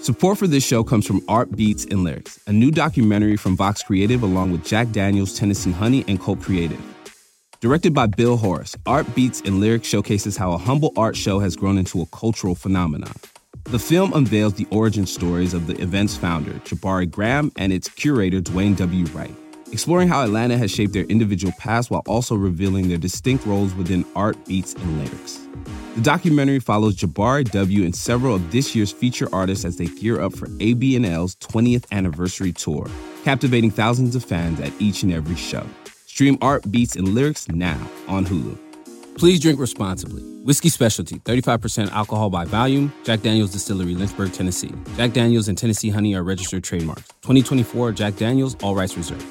Support for this show comes from Art Beats and Lyrics, a new documentary from Vox Creative along with Jack Daniels, Tennessee Honey, and Colt Creative. Directed by Bill Horace, Art Beats and Lyrics showcases how a humble art show has grown into a cultural phenomenon. The film unveils the origin stories of the event's founder, Jabari Graham, and its curator, Dwayne W. Wright, exploring how Atlanta has shaped their individual paths while also revealing their distinct roles within Art Beats and Lyrics. The documentary follows Jabari W. and several of this year's feature artists as they gear up for ABNL's 20th anniversary tour, captivating thousands of fans at each and every show. Stream Art Beats and Lyrics now on Hulu. Please drink responsibly. Whiskey Specialty, 35% alcohol by volume. Jack Daniels Distillery, Lynchburg, Tennessee. Jack Daniels and Tennessee Honey are registered trademarks. 2024 Jack Daniels, all rights reserved.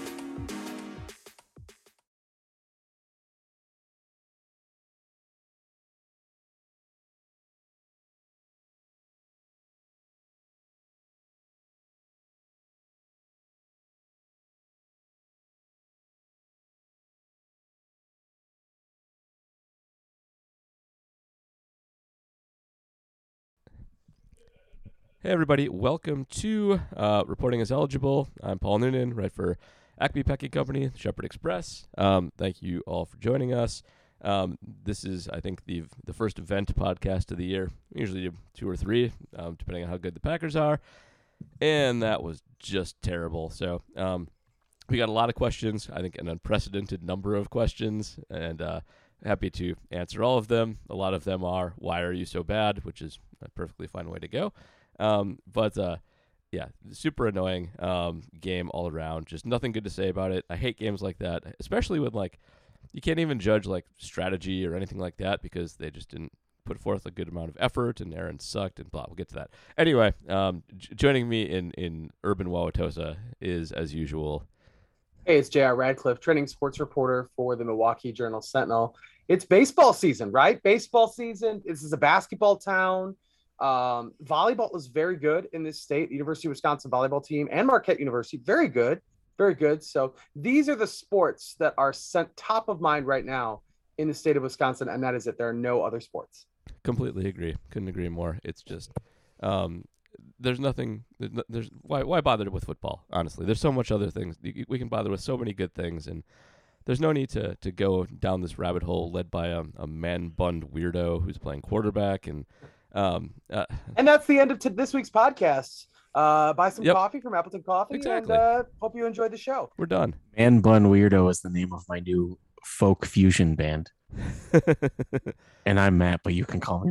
Hey everybody, welcome to Reporting as Eligible. I'm Paul Noonan, right for Acme Packing Company, Shepherd Express. Thank you all for joining us. This is, I think, the first event podcast of the year. We usually do 2 or 3, depending on how good the Packers are. And that was just terrible. So we got a lot of questions, I think an unprecedented number of questions, and happy to answer all of them. A lot of them are, why are you so bad, which is a perfectly fine way to go. Yeah, super annoying game all around. Just nothing good to say about it. I hate games like that, especially when you can't even judge strategy or anything like that because they just didn't put forth a good amount of effort and Aaron sucked and blah. We'll get to that. Anyway, joining me in Urban Wauwatosa is, as usual. Hey, it's J.R. Radcliffe, trending sports reporter for the Milwaukee Journal-Sentinel. It's baseball season, right? Baseball season. This is a basketball town. Volleyball is very good in this state. The University of Wisconsin volleyball team and Marquette University, very good, very good. So these are the sports that are sent top of mind right now in the state of Wisconsin, and that is it. There are no other sports. Completely agree. Couldn't agree more. It's just there's nothing. There's why bother with football? Honestly, there's so much other things we can bother with. So many good things, and there's no need to go down this rabbit hole led by a man-bunned weirdo who's playing quarterback and. And that's the end of this week's podcast. Buy some coffee from Appleton Coffee. Exactly. And hope you enjoyed the show. We're done. Man Bun Weirdo is the name of my new folk fusion band. And I'm Matt, but you can call me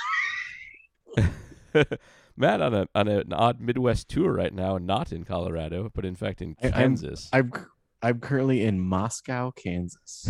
Matt. Matt on an odd Midwest tour right now, not in Colorado, but in fact in Kansas. I'm currently in Moscow, Kansas.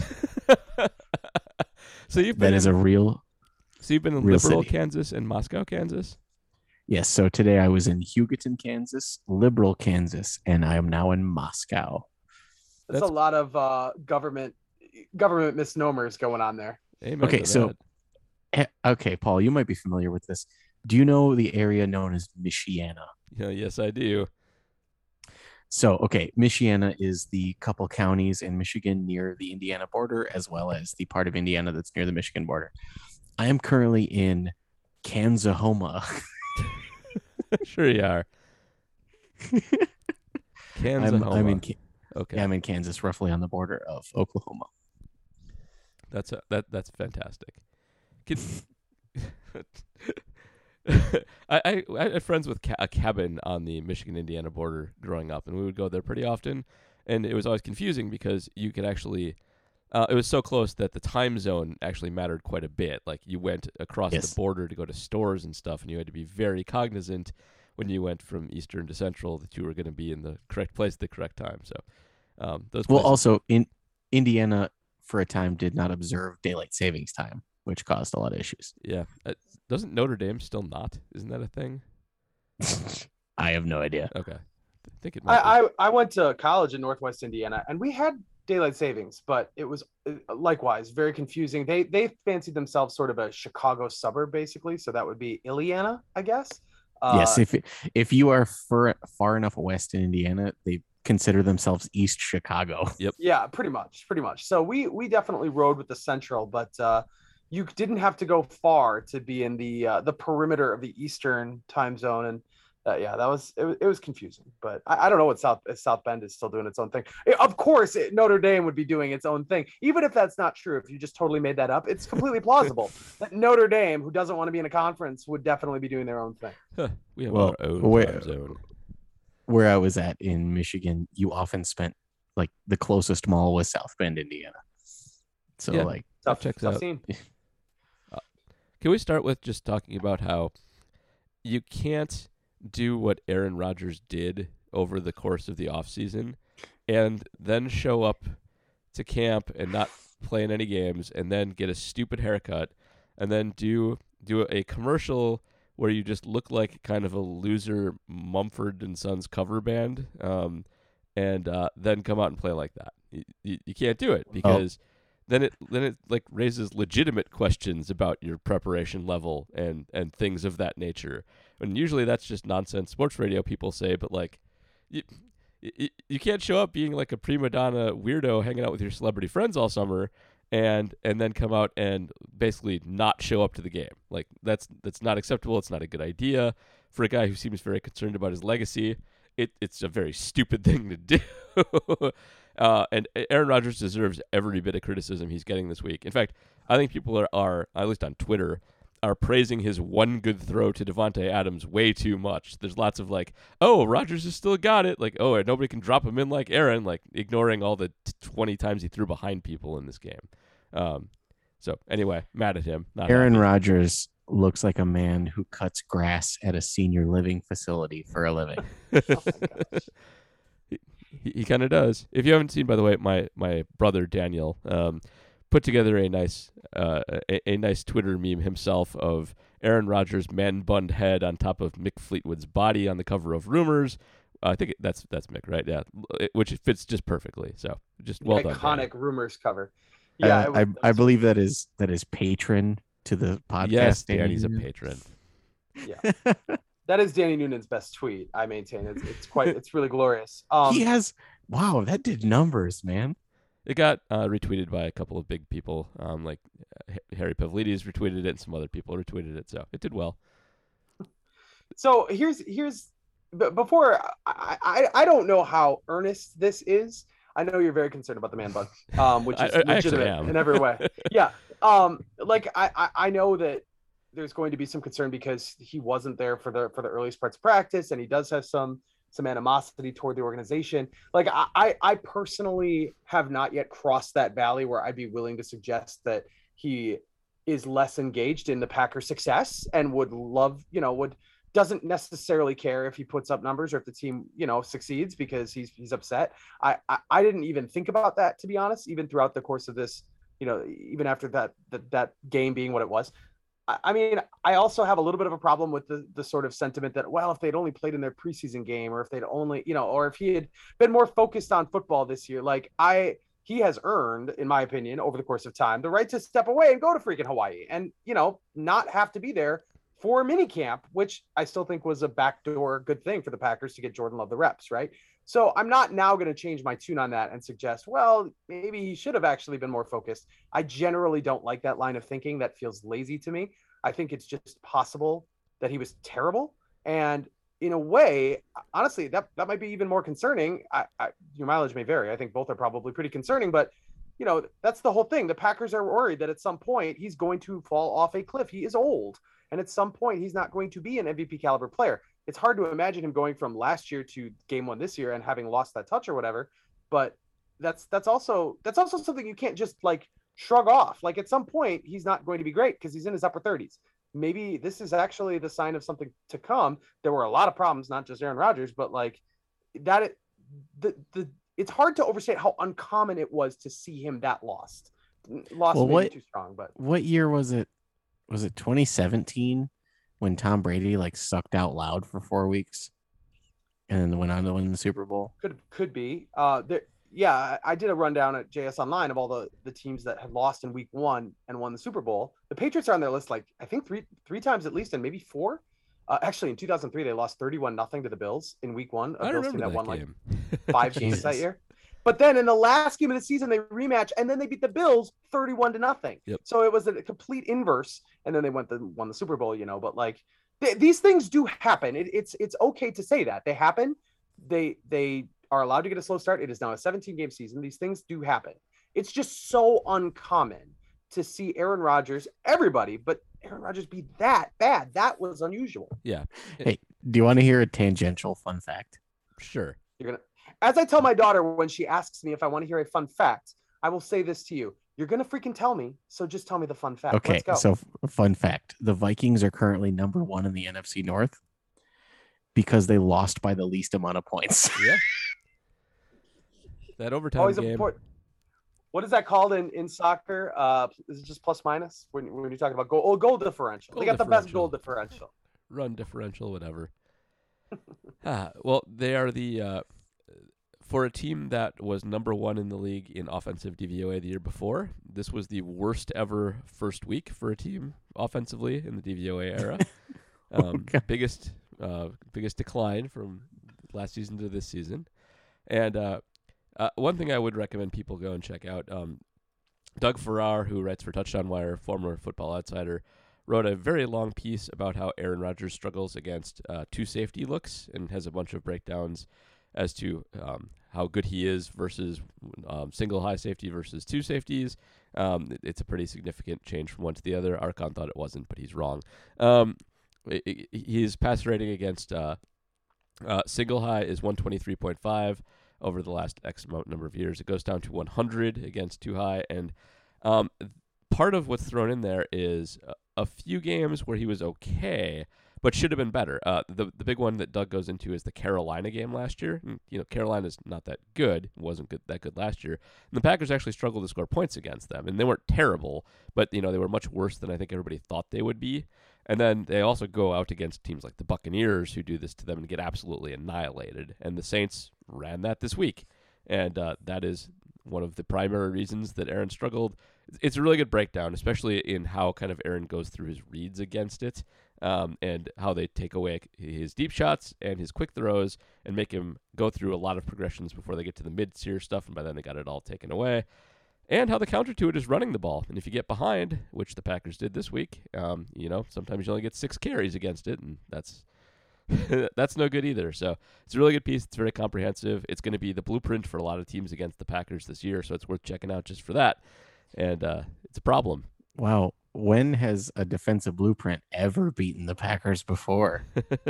So you've been So you've been in liberal city. Kansas and Moscow, Kansas? Yes, so today I was in Hugoton, Kansas, liberal Kansas, and I am now in Moscow. That's a lot of government misnomers going on there. Amen okay, to so okay, Paul, you might be familiar with this. Do you know the area known as Michiana? Yeah, yes, I do. So, okay, Michiana is the couple counties in Michigan near the Indiana border, as well as the part of Indiana that's near the Michigan border. I am currently in Kansahoma. Sure you are. Kansahoma. Okay. I'm in Kansas, roughly on the border of Oklahoma. That's fantastic. I had friends with a cabin on the Michigan-Indiana border growing up, and we would go there pretty often, and it was always confusing because you could actually it was so close that the time zone actually mattered quite a bit. Like you went across the border to go to stores and stuff, and you had to be very cognizant when you went from Eastern to Central that you were going to be in the correct place at the correct time. So those. Well, also in Indiana for a time did not observe daylight savings time, which caused a lot of issues. Yeah, doesn't Notre Dame still not? Isn't that a thing? I have no idea. Okay, I think it might. I went to college in Northwest Indiana, and we had daylight savings, but it was likewise very confusing. They fancied themselves sort of a Chicago suburb, basically, so that would be Illiana, I guess. Yes, if you are far enough west in Indiana, they consider themselves East Chicago. Yep. Yeah, pretty much. So we definitely rode with the Central, but you didn't have to go far to be in the perimeter of the Eastern time zone. And Yeah, it was confusing, but I don't know what South Bend is still doing its own thing. Of course, Notre Dame would be doing its own thing, even if that's not true. If you just totally made that up, it's completely plausible that Notre Dame, who doesn't want to be in a conference, would definitely be doing their own thing. We have our own time zone. Where I was at in Michigan, you often spent like the closest mall was South Bend, Indiana. So Yeah. like Tough checks out. scene. Can we start with just talking about how you can't do what Aaron Rodgers did over the course of the offseason and then show up to camp and not play in any games and then get a stupid haircut and then do a commercial where you just look like kind of a loser Mumford and Sons cover band and then come out and play like that. You can't do it because then it like raises legitimate questions about your preparation level and things of that nature. And usually that's just nonsense sports radio people say, but like you can't show up being like a prima donna weirdo hanging out with your celebrity friends all summer and then come out and basically not show up to the game. Like that's not acceptable. It's not a good idea for a guy who seems very concerned about his legacy. It's a very stupid thing to do. And Aaron Rodgers deserves every bit of criticism he's getting this week. In fact, I think people are at least on Twitter, are praising his one good throw to Devontae Adams way too much. There's lots of like, oh, Rodgers has still got it. Like, oh, nobody can drop him in like Aaron, like ignoring all the 20 times he threw behind people in this game. So anyway, mad at him. Aaron Rodgers looks like a man who cuts grass at a senior living facility for a living. He kind of does. If you haven't seen, by the way, my brother Daniel put together a nice Twitter meme himself of Aaron Rodgers' man-bunned head on top of Mick Fleetwood's body on the cover of Rumors. I think that's Mick, right? Yeah, which fits just perfectly. So just well done. Iconic Rumors cover. Yeah, I believe that is patron to the podcast. Yes, Danny's a patron. Yeah. That is Danny Noonan's best tweet. I maintain it's really glorious. He has that did numbers, man. It got retweeted by a couple of big people, like Harry Pavlidis retweeted it, and some other people retweeted it. So it did well. So here's before I don't know how earnest this is. I know you're very concerned about the man bun, which is legitimate in every way. Yeah. Like I know that there's going to be some concern because he wasn't there for the earliest parts of practice, and he does have some animosity toward the organization. Like I personally have not yet crossed that valley where I'd be willing to suggest that he is less engaged in the Packers' success and doesn't necessarily care if he puts up numbers or if the team, succeeds because he's upset. I didn't even think about that, to be honest, even throughout the course of this, even after that game being what it was. I mean, I also have a little bit of a problem with the sort of sentiment that, well, if they'd only played in their preseason game, or if they'd only, or if he had been more focused on football this year, he has earned, in my opinion, over the course of time, the right to step away and go to freaking Hawaii and, not have to be there for minicamp, which I still think was a backdoor good thing for the Packers to get Jordan Love the reps, right? So I'm not now going to change my tune on that and suggest, well, maybe he should have actually been more focused. I generally don't like that line of thinking. That feels lazy to me. I think it's just possible that he was terrible. And in a way, honestly, that might be even more concerning. Your mileage may vary. I think both are probably pretty concerning, but that's the whole thing. The Packers are worried that at some point he's going to fall off a cliff. He is old. And at some point he's not going to be an MVP caliber player. It's hard to imagine him going from last year to game one this year and having lost that touch or whatever. But that's also something you can't just like shrug off. Like at some point he's not going to be great because he's in his upper 30s. Maybe this is actually the sign of something to come. There were a lot of problems, not just Aaron Rodgers, but like that. It's hard to overstate how uncommon it was to see him that lost. Well, maybe too strong, but what year was it? Was it 2017 when Tom Brady like sucked out loud for 4 weeks and then went on to win the Super Bowl? Could be. Yeah, I did a rundown at JS Online of all the teams that had lost in week one and won the Super Bowl. The Patriots are on their list, like I think three times at least, and maybe four. Actually, in 2003, they lost 31-0 to the Bills in week one. I remember that won game. Like 5 games that year. But then in the last game of the season, they rematch, and then they beat the Bills 31-0. Yep. So it was a complete inverse, and then they won the Super Bowl, But like These things do happen. It's okay to say that they happen. They are allowed to get a slow start. It is now a 17-game season. These things do happen. It's just so uncommon to see Aaron Rodgers, everybody, but Aaron Rodgers be that bad. That was unusual. Yeah. Hey, do you want to hear a tangential fun fact? Sure. As I tell my daughter when she asks me if I want to hear a fun fact, I will say this to you. You're going to freaking tell me, so just tell me the fun fact. Okay, Let's go. so fun fact. The Vikings are currently number 1 in the NFC North because they lost by the least amount of points. Yeah. That overtime Always game. important. What is that called in soccer? Is it just plus minus when you're talking about goal differential? They got the best goal differential. Run differential, whatever. Well, they are the for a team that was number 1 in the league in offensive DVOA the year before. This was the worst ever first week for a team offensively in the DVOA era. Biggest decline from last season to this season. And one thing I would recommend people go and check out, Doug Farrar, who writes for Touchdown Wire, former Football Outsider, wrote a very long piece about how Aaron Rodgers struggles against 2 safety looks and has a bunch of breakdowns as to how good he is versus single high safety versus 2 safeties. It's a pretty significant change from one to the other. Archon thought it wasn't, but he's wrong. His pass rating against single high is 123.5 over the last X number of years. It goes down to 100 against 2 high. And part of what's thrown in there is a few games where he was okay, but should have been better. The big one that Doug goes into is the Carolina game last year. And, Carolina's not that good. It wasn't that good last year. And the Packers actually struggled to score points against them. And they weren't terrible, but, they were much worse than I think everybody thought they would be. And then they also go out against teams like the Buccaneers who do this to them and get absolutely annihilated. And the Saints ran that this week. And that is one of the primary reasons that Aaron struggled. It's a really good breakdown, especially in how kind of Aaron goes through his reads against it. And how they take away his deep shots and his quick throws and make him go through a lot of progressions before they get to the mid-tier stuff, and by then they got it all taken away. And how the counter to it is running the ball. And if you get behind, which the Packers did this week, sometimes you only get 6 carries against it, and that's that's no good either. So it's a really good piece. It's very comprehensive. It's going to be the blueprint for a lot of teams against the Packers this year, so it's worth checking out just for that. And it's a problem. Wow. When has a defensive blueprint ever beaten the Packers before?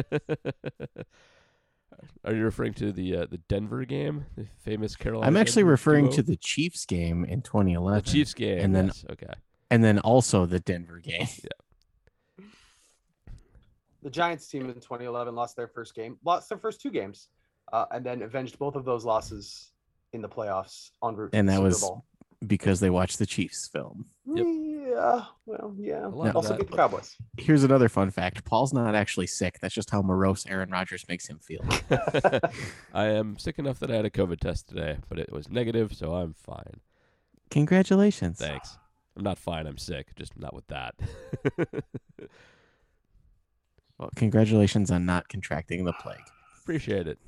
Are you referring to the Denver game, the famous Carolina? I'm actually Denver referring duo? to the Chiefs game in 2011. The Chiefs game, and then yes. Okay. And then also the Denver game. Yeah. The Giants team in 2011 lost their first 2 games, and then avenged both of those losses in the playoffs en route to And the that Super was Bowl. because they watched the Chiefs film. Yep. Yeah, well, yeah. lot Also of beat that. the Cowboys. Here's another fun fact. Paul's not actually sick. That's just how morose Aaron Rodgers makes him feel. I am sick enough that I had a COVID test today, but it was negative, so I'm fine. Congratulations. Thanks. I'm not fine. I'm sick, just not with that. Well, congratulations on not contracting the plague. Appreciate it.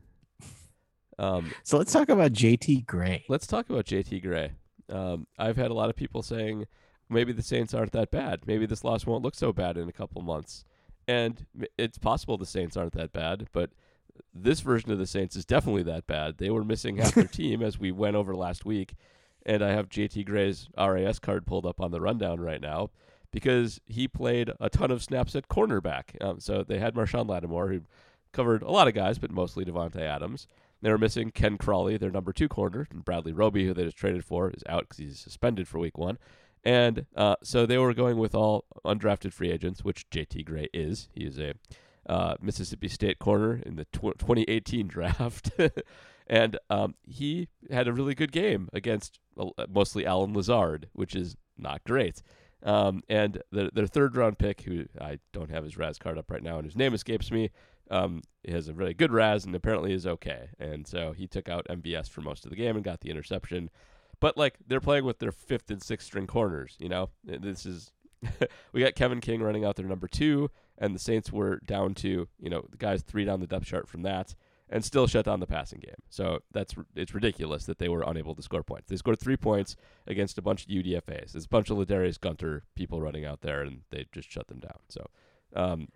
So let's talk about JT Gray. Let's talk about JT Gray. I've had a lot of people saying maybe the Saints aren't that bad. Maybe this loss won't look so bad in a couple months. And it's possible the Saints aren't that bad, but this version of the Saints is definitely that bad. They were missing half their team, as we went over last week. And I have JT Gray's RAS card pulled up on the rundown right now because he played a ton of snaps at cornerback. So they had Marshawn Lattimore, who covered a lot of guys, but mostly Devontae Adams. They were missing Ken Crawley, their number 2 corner, and Bradley Roby, who they just traded for, is out because he's suspended for week 1. And so they were going with all undrafted free agents, which JT Gray is. He is a Mississippi State corner in the 2018 draft. And he had a really good game against mostly Alan Lazard, which is not great. And their third-round pick, who I don't have his RAS card up right now, and his name escapes me, he has a really good RAS and apparently is okay. And so he took out MVS for most of the game and got the interception. But, they're playing with their 5th and 6th string corners, This is – we got Kevin King running out their number 2, and the Saints were down to, the guys 3 down the depth chart from that, and still shut down the passing game. So it's ridiculous that they were unable to score points. They scored 3 points against a bunch of UDFAs. There's a bunch of Ladarius Gunter people running out there, and they just shut them down. So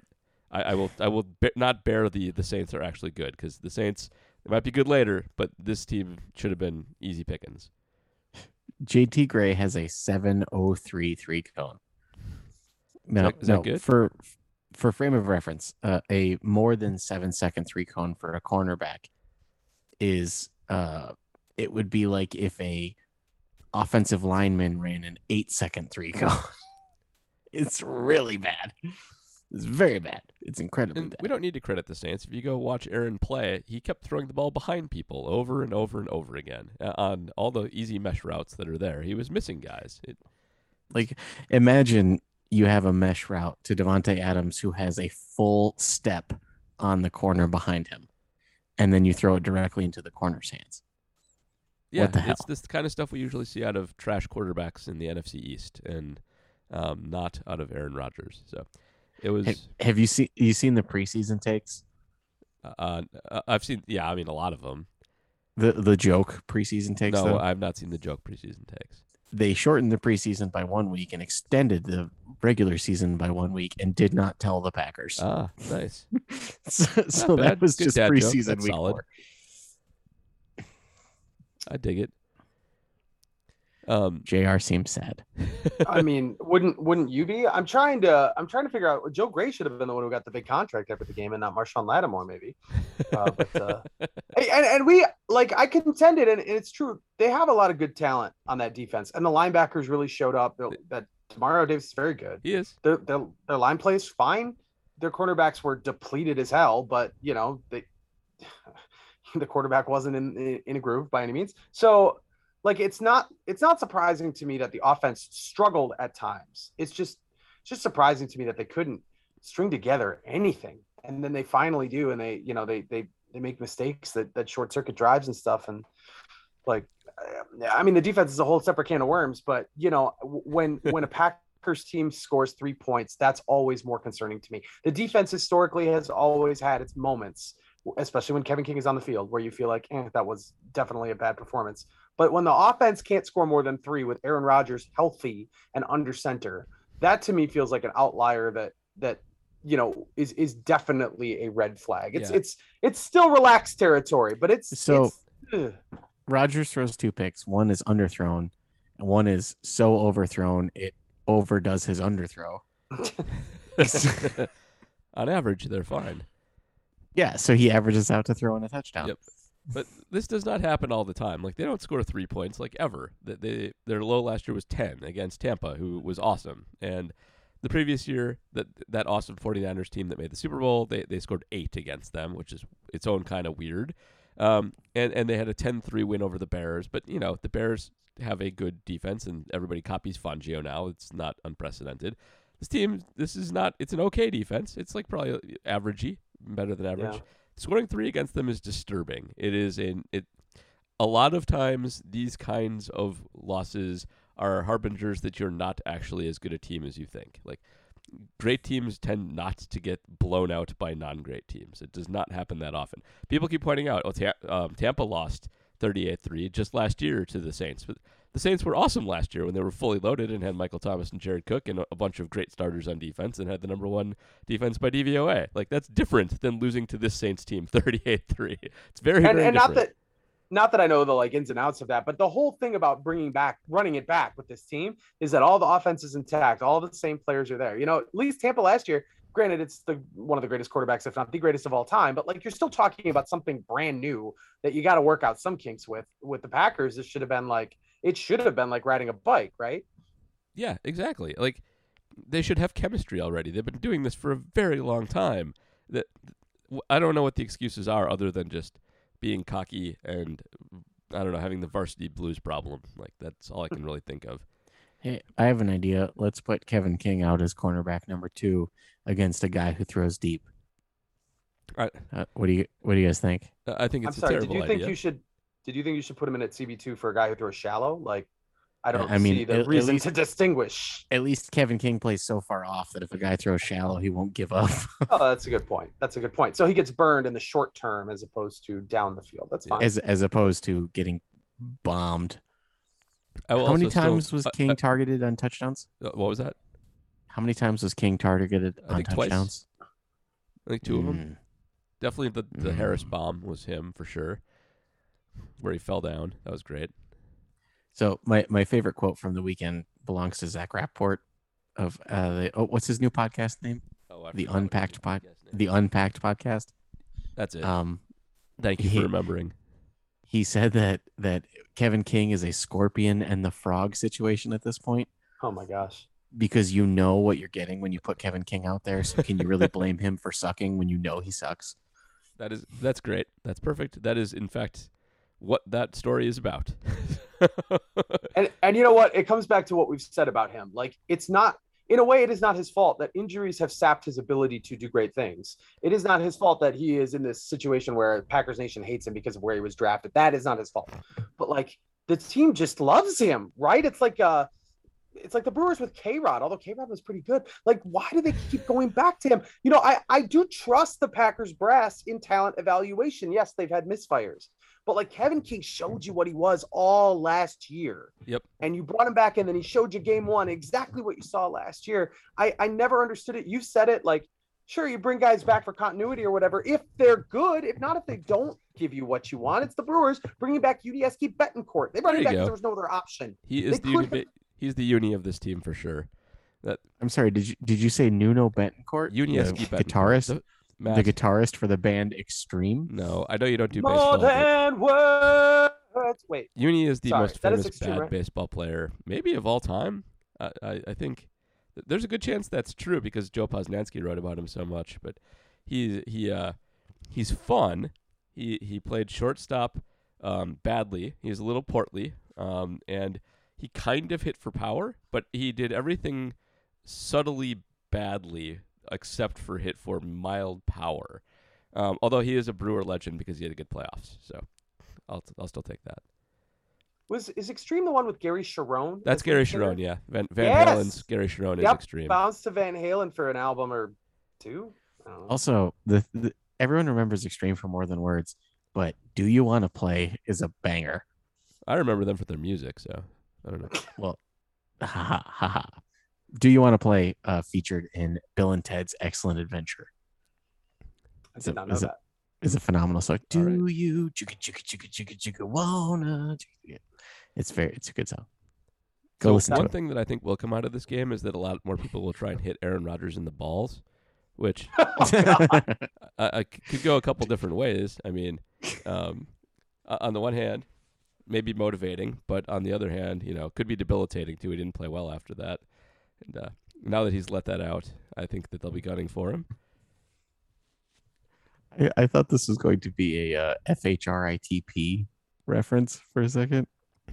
I will not bear the Saints are actually good, because the Saints, they might be good later, but this team should have been easy pickings. JT Gray has a 7.03 3 cone. Is that good? For frame of reference, a more than 7-second 3 cone for a cornerback is it would be like if a offensive lineman ran an 8-second 3 cone. It's really bad. It's very bad. It's incredibly bad. We don't need to credit the Saints. If you go watch Aaron play, he kept throwing the ball behind people over and over and over again on all the easy mesh routes that are there. He was missing guys. Like, imagine you have a mesh route to Devontae Adams who has a full step on the corner behind him, and then you throw it directly into the corner's hands. Yeah, What the hell? it's this kind of stuff we usually see out of trash quarterbacks in the NFC East, and not out of Aaron Rodgers. So it was. Have you seen the preseason takes? I've seen. Yeah, I mean a lot of them. The joke preseason takes. No, though? I've not seen the joke preseason takes. They shortened the preseason by 1 week and extended the regular season by 1 week and did not tell the Packers. Ah, nice. so bad. that was Good just dad joke. preseason That's week solid. 4. I dig it. JR seems sad. I mean, wouldn't you be? I'm trying to figure out. Joe Gray should have been the one who got the big contract after the game, and not Marshawn Lattimore, maybe. And we, like, I contended, and it's true. They have a lot of good talent on that defense, and the linebackers really showed up. That Demario Davis is very good. He is. Their line play is fine. Their cornerbacks were depleted as hell, but the quarterback wasn't in a groove by any means. So, like, it's not surprising to me that the offense struggled at times. It's just surprising to me that they couldn't string together anything, and then they finally do, and they make mistakes that short circuit drives and stuff. And, like, I mean, the defense is a whole separate can of worms, but when a Packers team scores 3 points, that's always more concerning to me. The defense historically has always had its moments, especially when Kevin King is on the field, where you feel like, that was definitely a bad performance. But when the offense can't score more than 3 with Aaron Rodgers healthy and under center, that to me feels like an outlier that is definitely a red flag. It's still relaxed territory, but Rodgers throws 2 picks. One is underthrown, and one is so overthrown it overdoes his underthrow. On average, they're fine. Yeah, so he averages out to throw in a touchdown. Yep. But this does not happen all the time. Like, they don't score 3 points, like, ever. Their low last year was 10 against Tampa, who was awesome. And the previous year, that awesome 49ers team that made the Super Bowl, they scored 8 against them, which is its own kind of weird. And they had a 10-3 win over the Bears. But, the Bears have a good defense, and everybody copies Fangio now. It's not unprecedented. This team, it's an okay defense. It's, like, probably averagey, better than average. Yeah. Scoring 3 against them is disturbing. A lot of times these kinds of losses are harbingers that you're not actually as good a team as you think. Like, great teams tend not to get blown out by non-great teams. It does not happen that often. People keep pointing out, Tampa lost 38-3 just last year to the Saints. But the Saints were awesome last year when they were fully loaded and had Michael Thomas and Jared Cook and a bunch of great starters on defense and had the number 1 defense by DVOA. Like, that's different than losing to this Saints team 38-3. It's very, very different. Not that I know the, like, ins and outs of that, but the whole thing about running it back with this team is that all the offense is intact. All the same players are there. At least Tampa last year, granted, it's one of the greatest quarterbacks, if not the greatest of all time, but, like, you're still talking about something brand new that you got to work out some kinks with. With the Packers, it should have been like riding a bike, right? Yeah, exactly. Like, they should have chemistry already. They've been doing this for a very long time. I don't know what the excuses are other than just being cocky and, I don't know, having the varsity blues problem. Like, that's all I can really think of. Hey, I have an idea. Let's put Kevin King out as cornerback number 2 against a guy who throws deep. Right. What do you guys think? I think it's a terrible idea. Did you think you should put him in at CB2 for a guy who throws shallow? Like, I don't see the reason to distinguish. At least Kevin King plays so far off that if a guy throws shallow, he won't give up. Oh, that's a good point. So he gets burned in the short term as opposed to down the field. That's fine. As opposed to getting bombed. How many times was King targeted on touchdowns? What was that? How many times was King targeted on touchdowns? I think 2 of them. Definitely the Harris bomb was him for sure, where he fell down. That was great. So my favorite quote from the weekend belongs to Zach Rappaport of what's his new podcast name? The Unpacked Podcast. That's it. Thank you for remembering. He said that Kevin King is a scorpion and the frog situation at this point. Oh my gosh. Because you know what you're getting when you put Kevin King out there. So can you really blame him for sucking when you know he sucks? That's great. That's perfect. That is in fact what that story is about. and you know what? It comes back to what we've said about him. Like, it's not, in a way, it is not his fault that injuries have sapped his ability to do great things. It is not his fault that he is in this situation where Packers Nation hates him because of where he was drafted. That is not his fault. But like, the team just loves him, right? It's like the Brewers with K-Rod, although K-Rod was pretty good. Like, why do they keep going back to him? You know, I do trust the Packers brass in talent evaluation. Yes, they've had misfires. But like, Kevin King showed you what he was all last year. Yep. And you brought him back, and then he showed you game one exactly what you saw last year. I never understood it. You said it, like, sure, you bring guys back for continuity or whatever if they're good. If not, if they don't give you what you want, it's the Brewers bringing back UDSK Betancourt. They brought him back because there was no other option. He's the uni of this team for sure. I'm sorry. Did you say Nuno Betancourt, Betancourt, guitarist? The guitarist for the band Extreme? No, I know you don't do more baseball. Than words. Wait. Uni is the most famous Extreme, bad right? baseball player, maybe of all time. I think there's a good chance that's true because Joe Posnanski wrote about him so much. But he's fun. He played shortstop badly. He's a little portly, and he kind of hit for power, but he did everything subtly badly except for hit for mild power. Although he is a Brewer legend because he had a good playoffs, so I'll still take that. Is Extreme the one with Gary Sharon? That's Gary Sharon, yeah. Van Halen's Gary Sharon is Extreme. Bounced to Van Halen for an album or two. Also, the everyone remembers Extreme for More Than Words, but Do You Want to Play is a banger. I remember them for their music, so I don't know. Well, ha. Do You Want to Play featured in Bill and Ted's Excellent Adventure. I did not know that. It's a phenomenal song. All right. Do you chugga wanna? It's a good song. Go listen to it. One thing that I think will come out of this game is that a lot more people will try and hit Aaron Rodgers in the balls, which I could go a couple different ways. I mean, on the one hand, maybe motivating, but on the other hand, could be debilitating too. He didn't play well after that. And now that he's let that out, I think that they'll be gunning for him. I thought this was going to be a FHRITP reference for a second.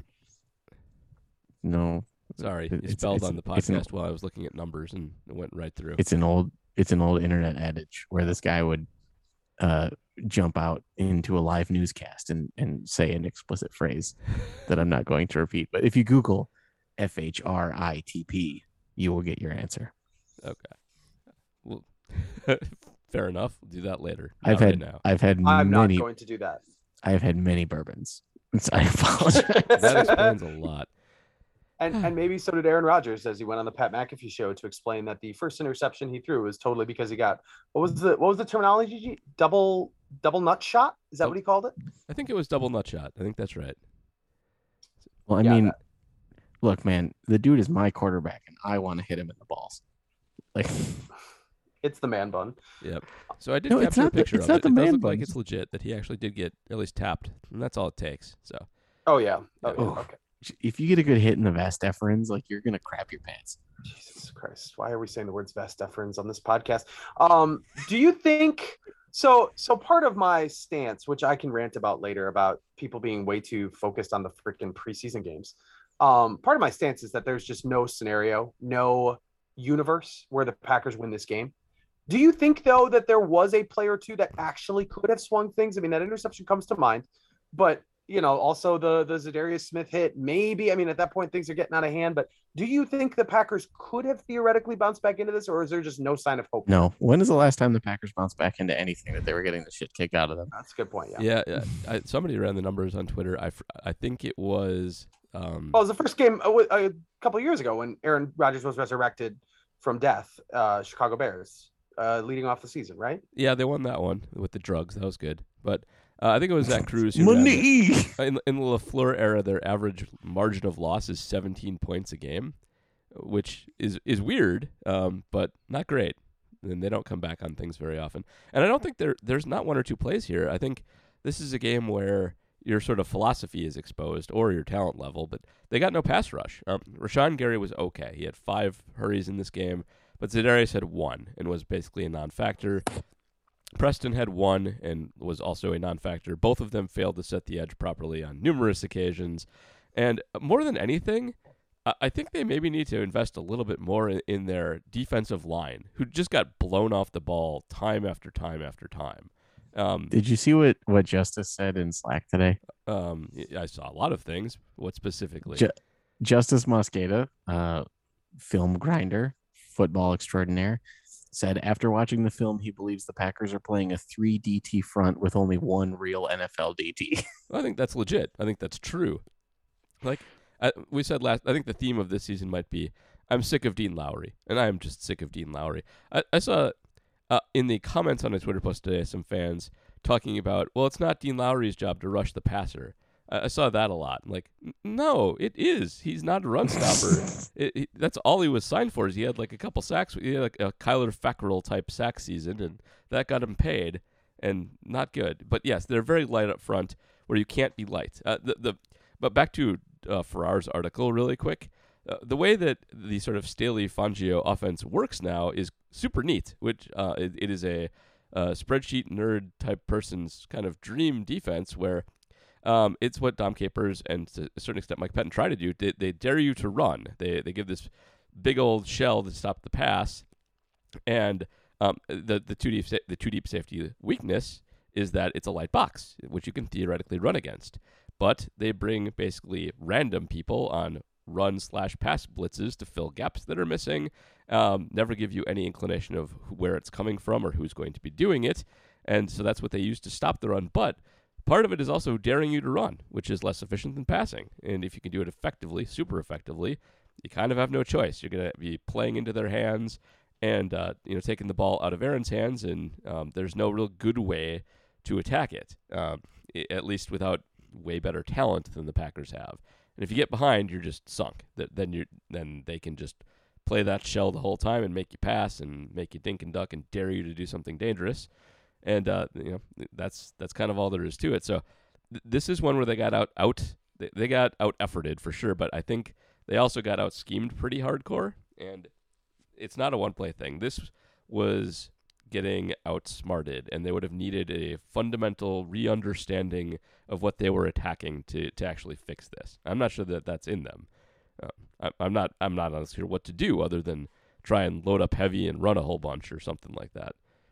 No. Sorry, you spelled on the podcast while I was looking at numbers and it went right through. It's an old internet adage where this guy would jump out into a live newscast and say an explicit phrase that I'm not going to repeat. But if you Google FHRITP, you will get your answer. Okay. Well, fair enough. We'll do that later. I'm not going to do that. I've had many bourbons. So I apologize. That explains a lot. And maybe so did Aaron Rodgers as he went on the Pat McAfee show to explain that the first interception he threw was totally because he got what was the terminology? Double nut shot? Is that what he called it? I think it was double nut shot. I think that's right. Well, I mean, look, man, the dude is my quarterback, and I want to hit him in the balls. Like, it's the man bun. Yep. So I did capture a picture of it. It does look like it's legit that he actually did get at least tapped, and that's all it takes. So. Oh yeah. Okay. If you get a good hit in the vas deferens, like, you're gonna crap your pants. Jesus Christ! Why are we saying the words vas deferens on this podcast? Do you think so? Part of my stance, which I can rant about later, about people being way too focused on the freaking preseason games. Part of my stance is that there's just no scenario, no universe where the Packers win this game. Do you think, though, that there was a play or two that actually could have swung things? I mean, that interception comes to mind, but also the Zadarius Smith hit, maybe. I mean, at that point, things are getting out of hand. But do you think the Packers could have theoretically bounced back into this, or is there just no sign of hope? No. When is the last time the Packers bounced back into anything that they were getting the shit kicked out of them? That's a good point. Yeah. Somebody ran the numbers on Twitter. I think it was. It was the first game a couple of years ago when Aaron Rodgers was resurrected from death. Chicago Bears. leading off the season, right? Yeah, they won that one with the drugs. That was good. But I think it was Zach Cruz who Money. in the LaFleur era, their average margin of loss is 17 points a game, which is weird, but not great. And they don't come back on things very often. And I don't think there's not one or two plays here. I think this is a game where your sort of philosophy is exposed or your talent level, but they got no pass rush. Rashawn Gary was okay. He had 5 hurries in this game, but Za'Darius had 1 and was basically a non-factor. Preston had 1 and was also a non-factor. Both of them failed to set the edge properly on numerous occasions. And more than anything, I think they maybe need to invest a little bit more in their defensive line, who just got blown off the ball time after time after time. Did you see what Justice said in Slack today? I saw a lot of things. What specifically? Justice Mosqueda, film grinder, football extraordinaire, said after watching the film, he believes the Packers are playing a 3 DT front with only one real NFL DT. I think that's legit. I think that's true. Like we said last, I think the theme of this season might be, I'm sick of Dean Lowry, and I am just sick of Dean Lowry. I saw in the comments on a Twitter post today some fans talking about, well, it's not Dean Lowry's job to rush the passer. I saw that a lot. I'm like, no, it is. He's not a run stopper. That's all he was signed for. Is he had like a couple sacks. He had like a Kyler Fackrell type sack season, and that got him paid, and not good. But yes, they're very light up front, where you can't be light. But back to Farrar's article really quick. The way that the sort of Staley Fangio offense works now is super neat, which it is a spreadsheet nerd type person's kind of dream defense where it's what Dom Capers and to a certain extent Mike Pettin try to do. They dare you to run. They give this big old shell to stop the pass, and the two deep safety weakness is that it's a light box, which you can theoretically run against. But they bring basically random people on run/pass blitzes to fill gaps that are missing, never give you any inclination of where it's coming from or who's going to be doing it. And so that's what they use to stop the run. But part of it is also daring you to run, which is less efficient than passing. And if you can do it effectively, super effectively, you kind of have no choice. You're going to be playing into their hands and taking the ball out of Aaron's hands, and there's no real good way to attack it, at least without way better talent than the Packers have. And if you get behind, you're just sunk. Then they can just play that shell the whole time and make you pass and make you dink and duck and dare you to do something dangerous. And that's kind of all there is to it. So this is one where they got they got out efforted for sure, but I think they also got out schemed pretty hardcore. And it's not a one play thing. This was getting outsmarted, and they would have needed a fundamental re-understanding of what they were attacking to actually fix this. I'm not sure that that's in them. I'm not honestly sure what to do other than try and load up heavy and run a whole bunch or something like that.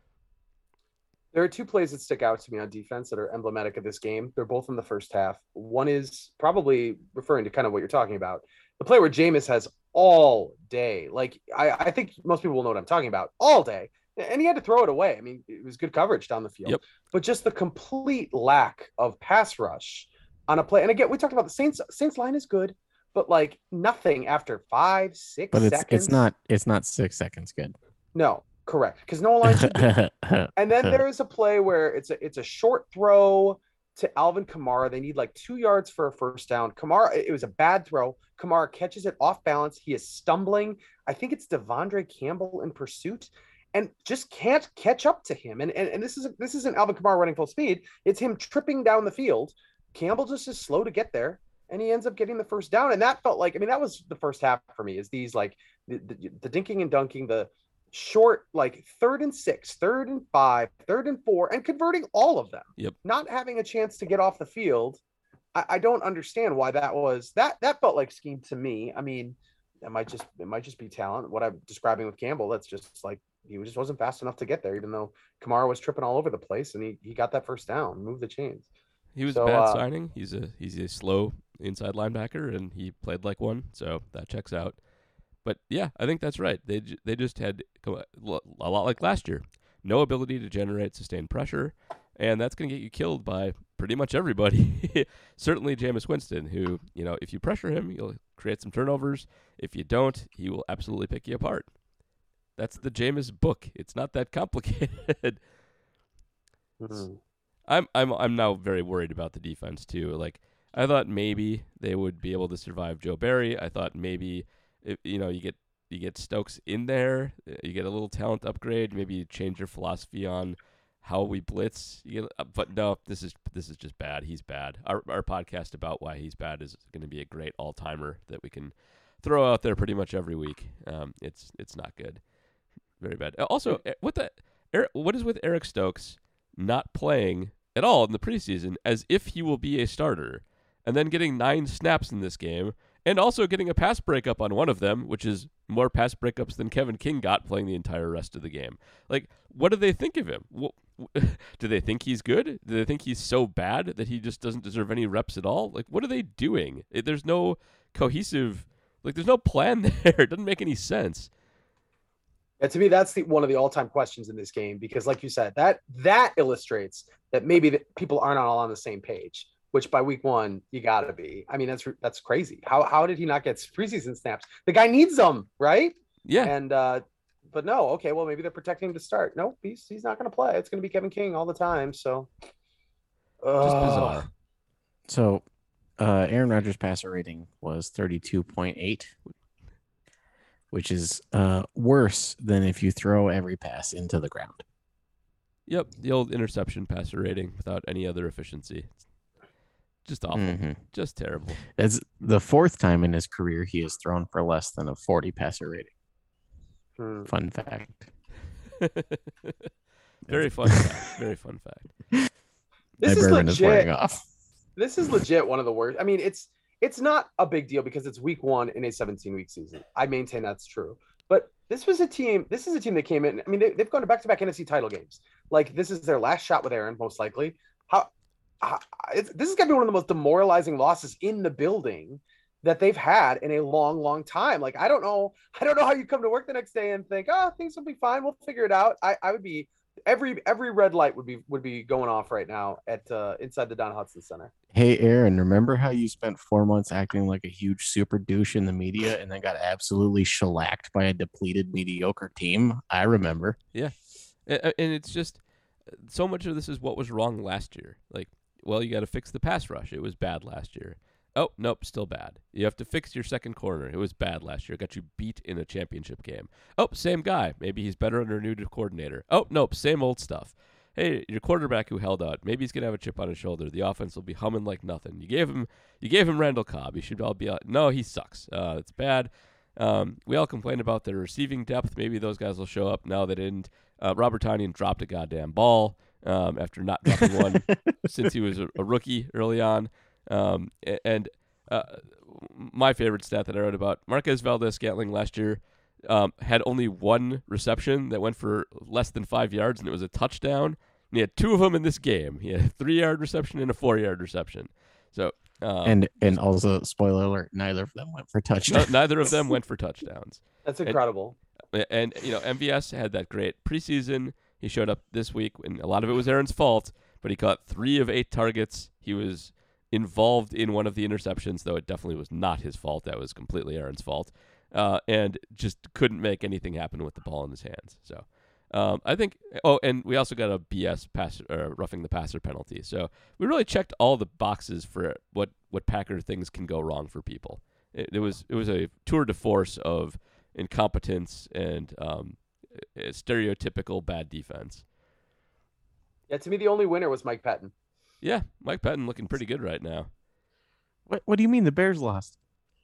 There are 2 plays that stick out to me on defense that are emblematic of this game. They're both in the first half. One is probably referring to kind of what you're talking about. The play where Jameis has all day. Like, I think most people will know what I'm talking about. All day. And he had to throw it away. I mean, it was good coverage down the field. Yep. But just the complete lack of pass rush on a play. And again, we talked about the Saints. Saints line is good, but like nothing after 5, 6 But seconds. it's not 6 seconds good. No, correct. Because no line should be. And then there is a play where it's a short throw to Alvin Kamara. They need like 2 yards for a first down. Kamara, it was a bad throw. Kamara catches it off balance. He is stumbling. I think it's Devondre Campbell in pursuit, and just can't catch up to him. And this isn't Alvin Kamara running full speed. It's him tripping down the field. Campbell just is slow to get there, and he ends up getting the first down. And that felt like, I mean, that was the first half for me, is these like the dinking and dunking, the short, like 3rd and 6, 3rd and 5, 3rd and 4, and converting all of them. Yep. Not having a chance to get off the field. I don't understand why that was that felt like scheme to me. I mean, it might just be talent. What I'm describing with Campbell, that's just like, he just wasn't fast enough to get there, even though Kamara was tripping all over the place, and he got that first down, moved the chains. He was a bad signing. He's a slow inside linebacker, and he played like one, so that checks out. But yeah, I think that's right. They just had a lot like last year, no ability to generate sustained pressure, and that's going to get you killed by pretty much everybody. Certainly Jameis Winston, who, if you pressure him, you'll create some turnovers. If you don't, he will absolutely pick you apart. That's the Jameis book. It's not that complicated. I'm now very worried about the defense too. Like, I thought maybe they would be able to survive Joe Barry. I thought maybe you get Stokes in there, you get a little talent upgrade. Maybe you change your philosophy on how we blitz. But no, this is just bad. He's bad. Our podcast about why he's bad is going to be a great all timer that we can throw out there pretty much every week. It's not good. Very bad. Also, what is with Eric Stokes not playing at all in the preseason as if he will be a starter, and then getting 9 snaps in this game, and also getting a pass breakup on one of them, which is more pass breakups than Kevin King got playing the entire rest of the game. Like, what do they think of him? Do they think he's good? Do they think he's so bad that he just doesn't deserve any reps at all? Like, what are they doing? There's no cohesive, there's no plan there. It doesn't make any sense. Yeah, to me, that's one of the all-time questions in this game, because, like you said, that illustrates that maybe people aren't all on the same page. Which by week 1 you gotta be. I mean, that's crazy. How did he not get preseason snaps? The guy needs them, right? Yeah. And but no, okay, well maybe they're protecting him to start. Nope, he's not going to play. It's going to be Kevin King all the time. So just bizarre. So Aaron Rodgers' passer rating was 32.8, which is worse than if you throw every pass into the ground. Yep, the old interception passer rating without any other efficiency. Just awful. Mm-hmm. Just terrible. It's the 4th time in his career he has thrown for less than a 40 passer rating. Fun fact. Very fun fact. Very fun fact. This is legit. This is legit one of the worst. I mean, it's not a big deal because it's week 1 in a 17-week season. I maintain that's true. But this is a team that came in. I mean, they've gone to back-to-back NFC title games. Like, this is their last shot with Aaron, most likely. This is going to be one of the most demoralizing losses in the building that they've had in a long, long time. Like, I don't know how you come to work the next day and think, things will be fine. We'll figure it out. I would be every red light would be going off right now at inside the Don Hudson Center. Hey, Aaron, remember how you spent 4 months acting like a huge super douche in the media and then got absolutely shellacked by a depleted, mediocre team? I remember. Yeah. And it's just so much of this is what was wrong last year. Like, well, you got to fix the pass rush. It was bad last year. Oh, nope, still bad. You have to fix your second corner. It was bad last year. Got you beat in a championship game. Oh, same guy. Maybe he's better under a new coordinator. Oh, nope, same old stuff. Hey, your quarterback who held out, maybe he's going to have a chip on his shoulder. The offense will be humming like nothing. You gave him Randall Cobb. He should all be out. No, he sucks. It's bad. We all complained about their receiving depth. Maybe those guys will show up. No, they didn't. Robert Tonyan dropped a goddamn ball after not dropping one since he was a rookie early on. And my favorite stat that I wrote about, Marquez Valdes-Scantling last year had only 1 reception that went for less than 5 yards, and it was a touchdown. And he had 2 of them in this game. He had a 3-yard reception and a 4-yard reception. So and also, spoiler alert, neither of them went for touchdowns. Neither of them went for touchdowns. That's incredible. And MVS had that great preseason. He showed up this week, and a lot of it was Aaron's fault, but he caught 3 of 8 targets. He was involved in one of the interceptions, though it definitely was not his fault. That was completely Aaron's fault. And just couldn't make anything happen with the ball in his hands. So I think, and we also got a BS roughing the passer penalty. So we really checked all the boxes for what Packer things can go wrong for people. It was a tour de force of incompetence and a stereotypical bad defense. Yeah, to me, the only winner was Mike Pettin. Yeah, Mike Pettin looking pretty good right now. What do you mean the Bears lost?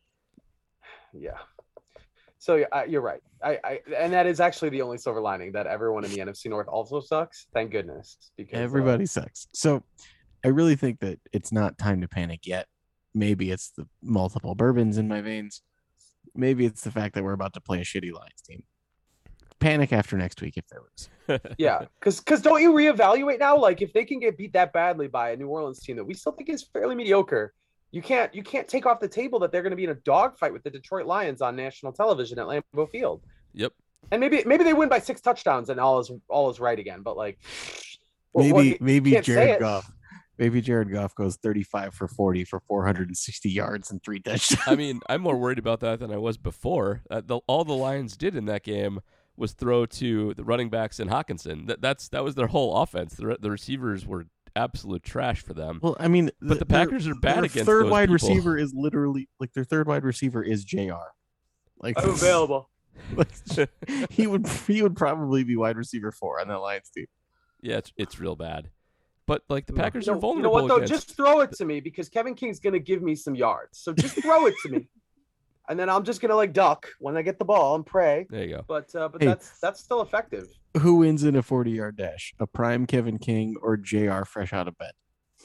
Yeah. So you're right. And that is actually the only silver lining, that everyone in the NFC North also sucks. Thank goodness, because everybody sucks. So I really think that it's not time to panic yet. Maybe it's the multiple bourbons in my veins. Maybe it's the fact that we're about to play a shitty Lions team. Panic after next week if there was. Yeah, because don't you reevaluate now? Like, if they can get beat that badly by a New Orleans team that we still think is fairly mediocre, you can't take off the table that they're going to be in a dogfight with the Detroit Lions on national television at Lambeau Field. Yep. And maybe they win by 6 touchdowns and all is right again. But like, maybe Jared Goff. Maybe Jared Goff goes 35 for 40 for 460 yards and 3 touchdowns. I mean, I'm more worried about that than I was before. All the Lions did in that game was throw to the running backs and Hawkinson. That was their whole offense. The receivers were absolute trash for them. Well, I mean, but the Packers are bad their against third those wide people. receiver is literally like their third wide receiver is JR. Like I'm available. he would probably be wide receiver 4 on that Lions team. Yeah, it's real bad. But like the Packers are vulnerable. You know what though? Against... Just throw it to me because Kevin King's gonna give me some yards. So just throw it to me, and then I'm just gonna like duck when I get the ball and pray. There you go. But Hey. that's still effective. Who wins in a 40-yard dash? A prime Kevin King or JR fresh out of bed?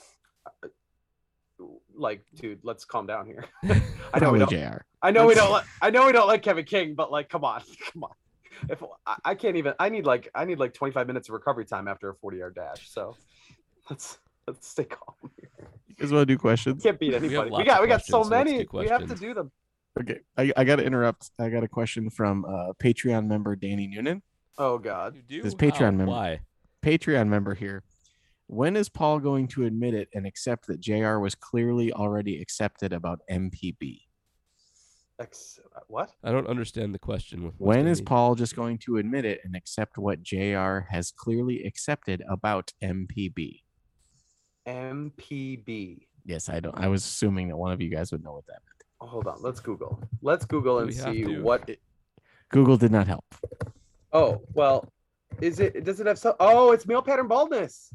Like, dude, let's calm down here. I know we Probably don't. JR. I know we don't like Kevin King, but like, come on. If I can't even, I need like 25 minutes of recovery time after a 40-yard dash. So let's stay calm here. You guys want to do questions? Can't beat anybody. We lots of got so questions, so let's many. do We have to questions. do them. Okay, I got to interrupt. I got a question from Patreon member Danny Noonan. Oh God. You do? This Patreon member. Why? Patreon member here. When is Paul going to admit it and accept that JR was clearly already accepted about MPB? What? I don't understand the question. When is Paul just going to admit it and accept what JR has clearly accepted about MPB? MPB. Yes, I don't. I was assuming that one of you guys would know what that meant. Oh, hold on. Let's Google. Let's Google and We have see to. what. Google did not help. Oh well, is it? Does it have so? Oh, it's male pattern baldness.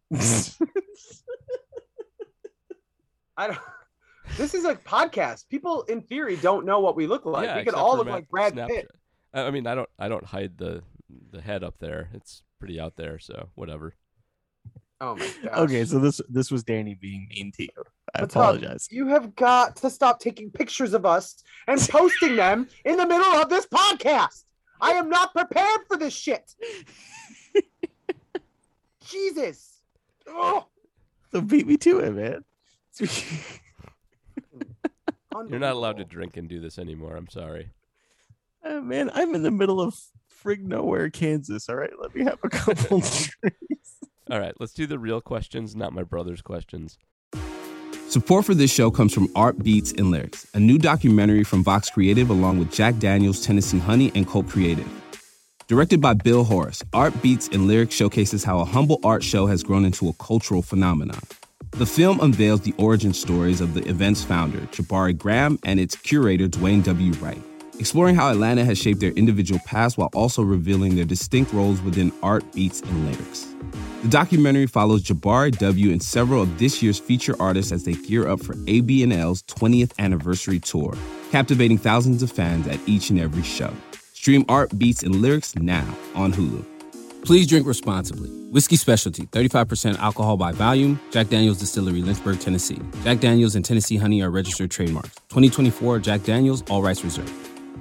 I don't. This is a podcast. People, in theory, don't know what we look like. Yeah, we could except all for look Matt like Brad Snapchat. Pitt. I mean, I don't hide the head up there. It's pretty out there, so whatever. Oh my gosh. Okay, so this was Danny being mean to you. I What's up? apologize. You have got to stop taking pictures of us and posting them in the middle of this podcast. I am not prepared for this shit. Jesus. Oh, So beat me to it, man. You're not allowed to drink and do this anymore. I'm sorry. Man, I'm in the middle of frig nowhere, Kansas. All right, let me have a couple drinks. All right, let's do the real questions, not my brother's questions. Support for this show comes from Art Beats and Lyrics, a new documentary from Vox Creative along with Jack Daniels, Tennessee Honey, and Colt Creative. Directed by Bill Horace, Art Beats and Lyrics showcases how a humble art show has grown into a cultural phenomenon. The film unveils the origin stories of the event's founder, Jabari Graham, and its curator, Dwayne W. Wright, exploring how Atlanta has shaped their individual paths while also revealing their distinct roles within art, beats, and lyrics. The documentary follows Jabari W. and several of this year's feature artists as they gear up for ABNL's 20th anniversary tour, captivating thousands of fans at each and every show. Stream Art, Beats, and Lyrics now on Hulu. Please drink responsibly. Whiskey Specialty, 35% alcohol by volume. Jack Daniel's Distillery, Lynchburg, Tennessee. Jack Daniel's and Tennessee Honey are registered trademarks. 2024 Jack Daniel's, all rights reserved.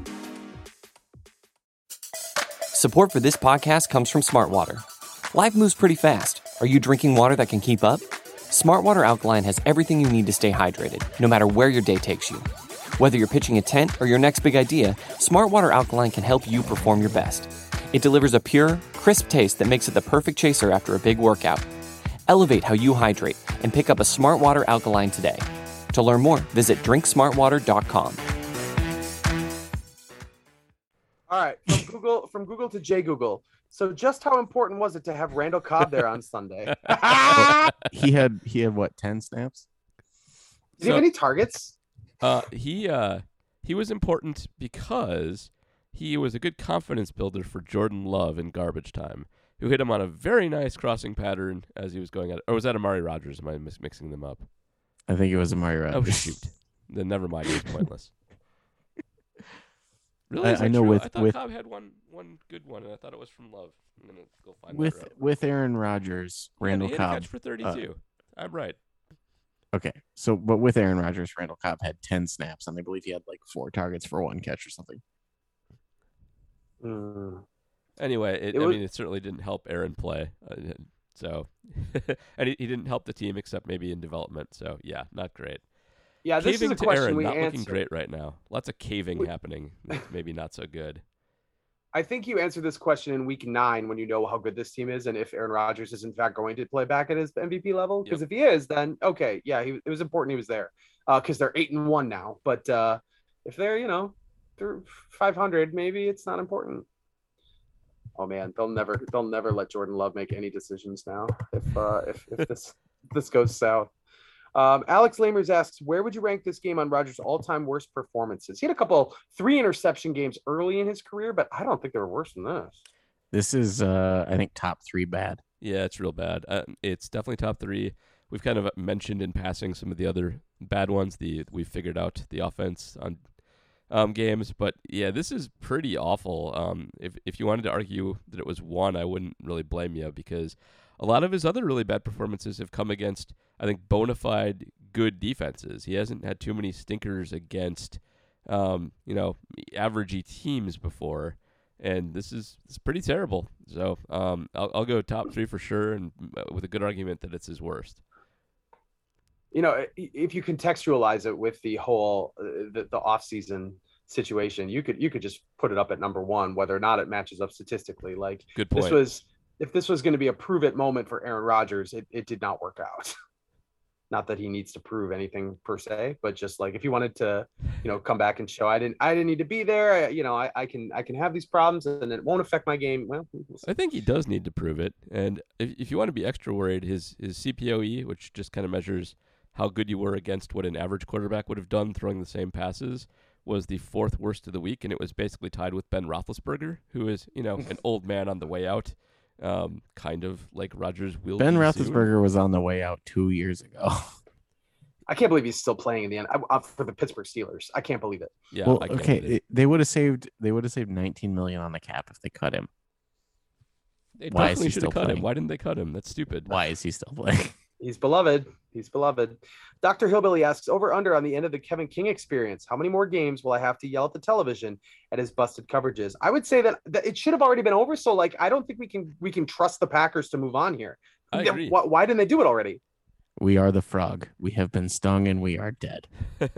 Support for this podcast comes from Smartwater. Life moves pretty fast. Are you drinking water that can keep up? Smartwater Alkaline has everything you need to stay hydrated, no matter where your day takes you. Whether you're pitching a tent or your next big idea, Smartwater Alkaline can help you perform your best. It delivers a pure, crisp taste that makes it the perfect chaser after a big workout. Elevate how you hydrate and pick up a Smartwater Alkaline today. To learn more, visit drinksmartwater.com. All right, from Google to J Google. So just how important was it to have Randall Cobb there on Sunday? He had what, 10 snaps? Did he have any targets? He was important because he was a good confidence builder for Jordan Love in garbage time, who hit him on a very nice crossing pattern as he was going at it. Or was that Amari Rodgers? Am I mixing them up? I think it was Amari Oh, Rodgers. shoot. Then never mind. It was pointless. Really? I know true? with- I thought with- Cobb had one good one, and I thought it was from Love. I'm going to go find that With route. with Aaron Rodgers, Randall he had a Cobb. catch for 32. I'm right. Okay, so but with Aaron Rodgers, Randall Cobb had 10 snaps, and I believe he had like 4 targets for 1 catch or something. Anyway, It was- it certainly didn't help Aaron play. So, and he didn't help the team except maybe in development. So, yeah, not great. Yeah, this Caving is a to question Aaron, we not looking answered. great right now. Lots of caving happening. Maybe not so good. I think you answered this question in week 9 when you know how good this team is and if Aaron Rodgers is in fact going to play back at his MVP level. Because if he is, then okay, yeah, it was important he was there because they're 8-1 now. But if they're they're 500, maybe it's not important. Oh man, they'll never let Jordan Love make any decisions now if this goes south. Alex Lamers asks, where would you rank this game on Rodgers' all-time worst performances? He had a 3 interception games early in his career, but I don't think they were worse than this. This is, I think, top 3 bad. Yeah, it's real bad. It's definitely top 3. We've kind of mentioned in passing some of the other bad ones. We've figured out the offense on games, but yeah, this is pretty awful. If you wanted to argue that it was 1, I wouldn't really blame you, because a lot of his other really bad performances have come against, I think, bona fide good defenses. He hasn't had too many stinkers against, averagey teams before, and it's pretty terrible. So I'll go top 3 for sure, and with a good argument that it's his worst. If you contextualize it with the whole the off-season situation, you could just put it up at number 1, whether or not it matches up statistically. Like, good point. If this was going to be a prove it moment for Aaron Rodgers, it did not work out. Not that he needs to prove anything per se, but just like if he wanted to, come back and show I didn't need to be there. I can have these problems and it won't affect my game. Well, I think he does need to prove it. And if you want to be extra worried, his CPOE, which just kind of measures how good you were against what an average quarterback would have done throwing the same passes, was the 4th worst of the week, and it was basically tied with Ben Roethlisberger, who is an old man on the way out. Kind of like Rodgers will. Ben Roethlisberger was on the way out 2 years ago. I can't believe he's still playing in the end for the Pittsburgh Steelers. I can't believe it. Yeah. Well, okay, they would have saved $19 million on the cap if they cut him. They Why definitely is he should have still cut playing? him. Why didn't they cut him? That's stupid. Why is he still playing? He's beloved. Dr. Hillbilly asks, over under on the end of the Kevin King experience. How many more games will I have to yell at the television at his busted coverages? I would say that it should have already been over. So I don't think we can trust the Packers to move on here. I agree. Why didn't they do it already? We are the frog. We have been stung and we are dead.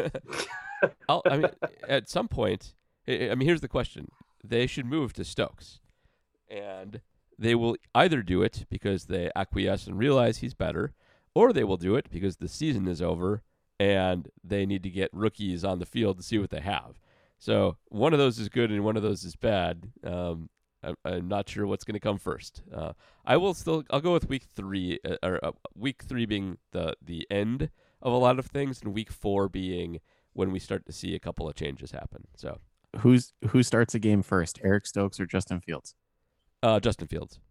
At some point, here's the question. They should move to Stokes. And they will either do it because they acquiesce and realize he's better, or they will do it because the season is over and they need to get rookies on the field to see what they have. So one of those is good and one of those is bad. I'm not sure what's going to come first. I'll go with week 3, week 3 being the end of a lot of things, and week 4 being when we start to see a couple of changes happen. So who starts a game first, Eric Stokes or Justin Fields? Justin Fields.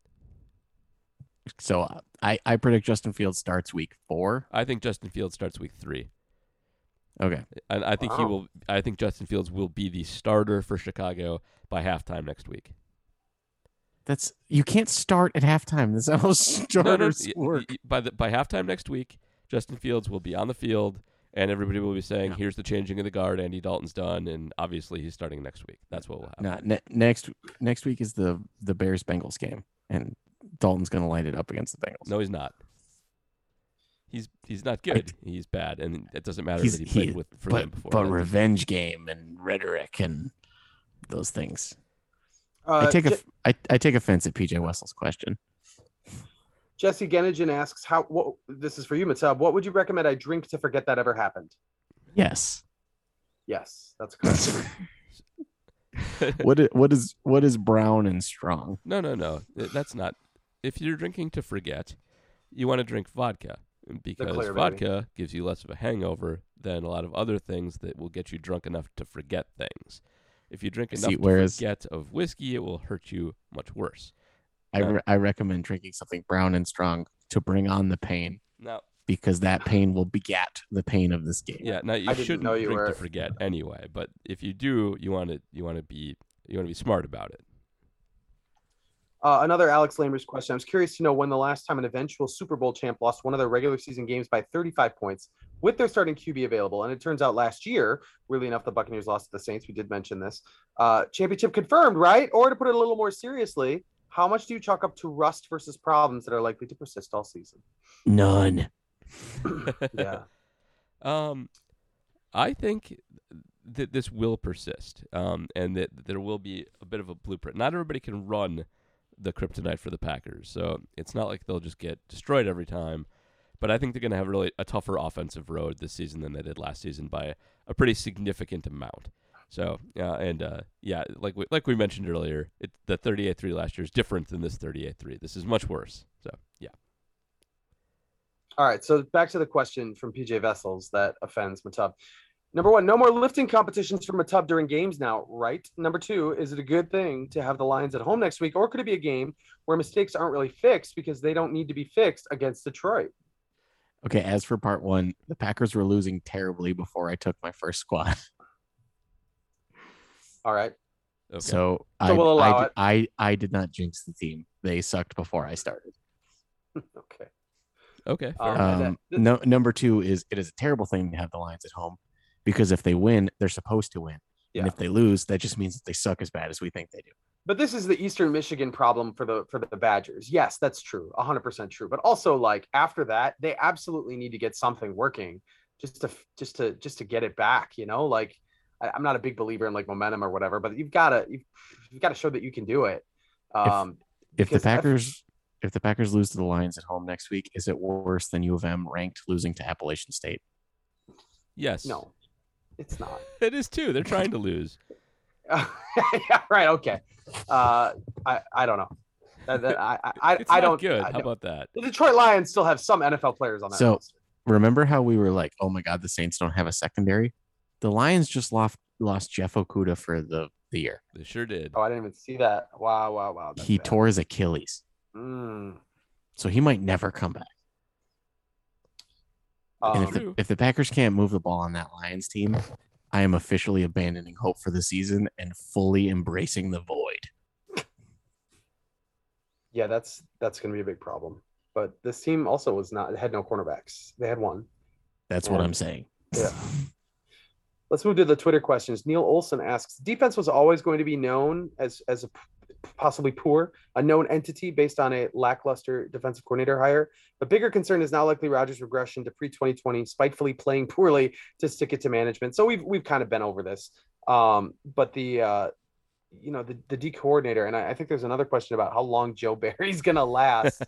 So I predict Justin Fields starts week 4. I think Justin Fields starts week 3. Okay. And I think Wow. I think Justin Fields will be the starter for Chicago by halftime next week. You can't start at halftime. That's how starters work. By halftime next week, Justin Fields will be on the field, and everybody will be saying, "Here's the changing of the guard. Andy Dalton's done, and obviously he's starting next week." That's what will happen. Next week is the Bears Bengals game, and Dalton's going to light it up against the Bengals. No, he's not. He's not good. He's bad, and it doesn't matter that he played for them before. But revenge game and rhetoric and those things. Uh, I take offense at PJ Wessels' question. Jesse Gennigan asks, this is for you, Matab. What would you recommend I drink to forget that ever happened? Yes. Yes, that's correct. What is brown and strong? No. That's not. If you're drinking to forget, you want to drink vodka, because clear, vodka gives you less of a hangover than a lot of other things that will get you drunk enough to forget things. If you drink enough to forget of whiskey, it will hurt you much worse. I recommend drinking something brown and strong to bring on the pain. Now, because that pain will beget the pain of this game. Yeah, now you shouldn't drink to forget anyway. But if you do, you want to be smart about it. Another Alex Lamers question. I was curious to know when the last time an eventual Super Bowl champ lost one of their regular season games by 35 points with their starting QB available. And it turns out last year, weirdly enough, the Buccaneers lost to the Saints. We did mention this. Championship confirmed, right? Or to put it a little more seriously, how much do you chalk up to rust versus problems that are likely to persist all season? None. Yeah. I think that this will persist, and that there will be a bit of a blueprint. Not everybody can run the kryptonite for the Packers, so it's not like they'll just get destroyed every time. But I think they're going to have really a tougher offensive road this season than they did last season by a pretty significant amount. So like we mentioned earlier, the 38-3 last year is different than this 38-3. This is much worse. So yeah. All right, so back to the question from PJ Vessels that offends Matub. Number one, no more lifting competitions for Matub during games now, right? Number two, is it a good thing to have the Lions at home next week, or could it be a game where mistakes aren't really fixed because they don't need to be fixed against Detroit? Okay, as for part one, the Packers were losing terribly before I took my first squad. All right. Okay. So we'll allow it. I did not jinx the team. They sucked before I started. Okay. Okay. Number two is it is a terrible thing to have the Lions at home because if they win, they're supposed to win. Yeah. And if they lose, that just means that they suck as bad as we think they do. But this is the Eastern Michigan problem for the Badgers. Yes, that's true. 100% true. But also, like, after that, they absolutely need to get something working just to get it back, you know? Like, I'm not a big believer in like momentum or whatever, but you've got to show that you can do it. If the Packers lose to the Lions at home next week, is it worse than U of M ranked losing to Appalachian State? Yes. No, it's not. It is too. They're trying to lose. Yeah, right. Okay. I don't know. It's I not don't. good. How about that? The Detroit Lions still have some NFL players on that roster. Remember how we were like, oh my God, the Saints don't have a secondary? The Lions just lost Jeff Okudah for the year. They sure did. Oh, I didn't even see that. Wow. He tore his Achilles. So he might never come back. And if the Packers can't move the ball on that Lions team, I am officially abandoning hope for the season and fully embracing the void. Yeah, that's going to be a big problem. But this team also had no cornerbacks. They had one. That's what I'm saying. Yeah. Let's move to the Twitter questions. Neil Olson asks, defense was always going to be known as a possibly poor, a known entity based on a lackluster defensive coordinator hire. The bigger concern is now likely Rodgers' regression to pre-2020, spitefully playing poorly to stick it to management. So we've kind of been over this. But the D coordinator, and I think there's another question about how long Joe Barry's going to last.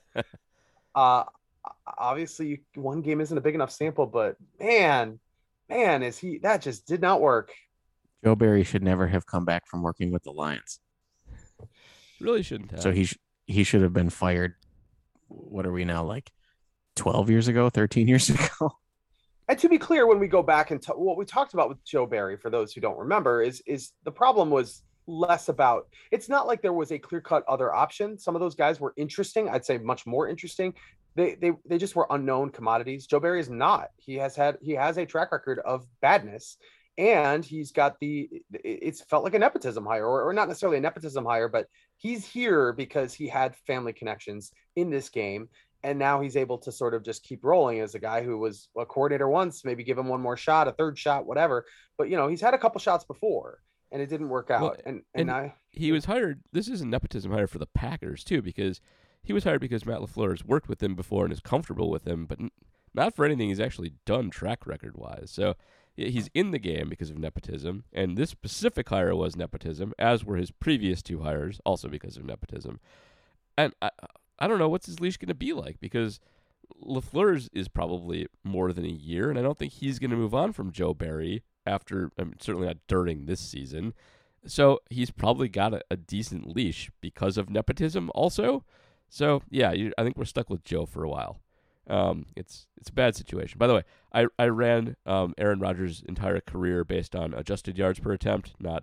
Obviously, one game isn't a big enough sample, but man, that just did not work. Joe Barry should never have come back from working with the Lions. Really shouldn't have. So he should have been fired. What are we now, like 12 years ago, 13 years ago? And to be clear, when we go back and what we talked about with Joe Barry, for those who don't remember, is the problem was less about, it's not like there was a clear-cut other option. Some of those guys were interesting. I'd say much more interesting. They just were unknown commodities. Joe Barry is not. He has a track record of badness, and he's got it's felt like a nepotism hire, or not necessarily a nepotism hire, but he's here because he had family connections in this game. And now he's able to sort of just keep rolling as a guy who was a coordinator once, maybe give him one more shot, a third shot, whatever. But, he's had a couple shots before and it didn't work out. Well, he was hired. This is a nepotism hire for the Packers too, because he was hired because Matt LaFleur has worked with him before and is comfortable with him, but not for anything he's actually done track record wise. So he's in the game because of nepotism. And this specific hire was nepotism, as were his previous two hires, also because of nepotism. And I don't know what's his leash going to be like, because LaFleur's is probably more than a year, and I don't think he's going to move on from Joe Barry after, certainly not during this season. So he's probably got a decent leash because of nepotism also. So, yeah, I think we're stuck with Joe for a while. It's a bad situation. By the way, I ran Aaron Rodgers' entire career based on adjusted yards per attempt, not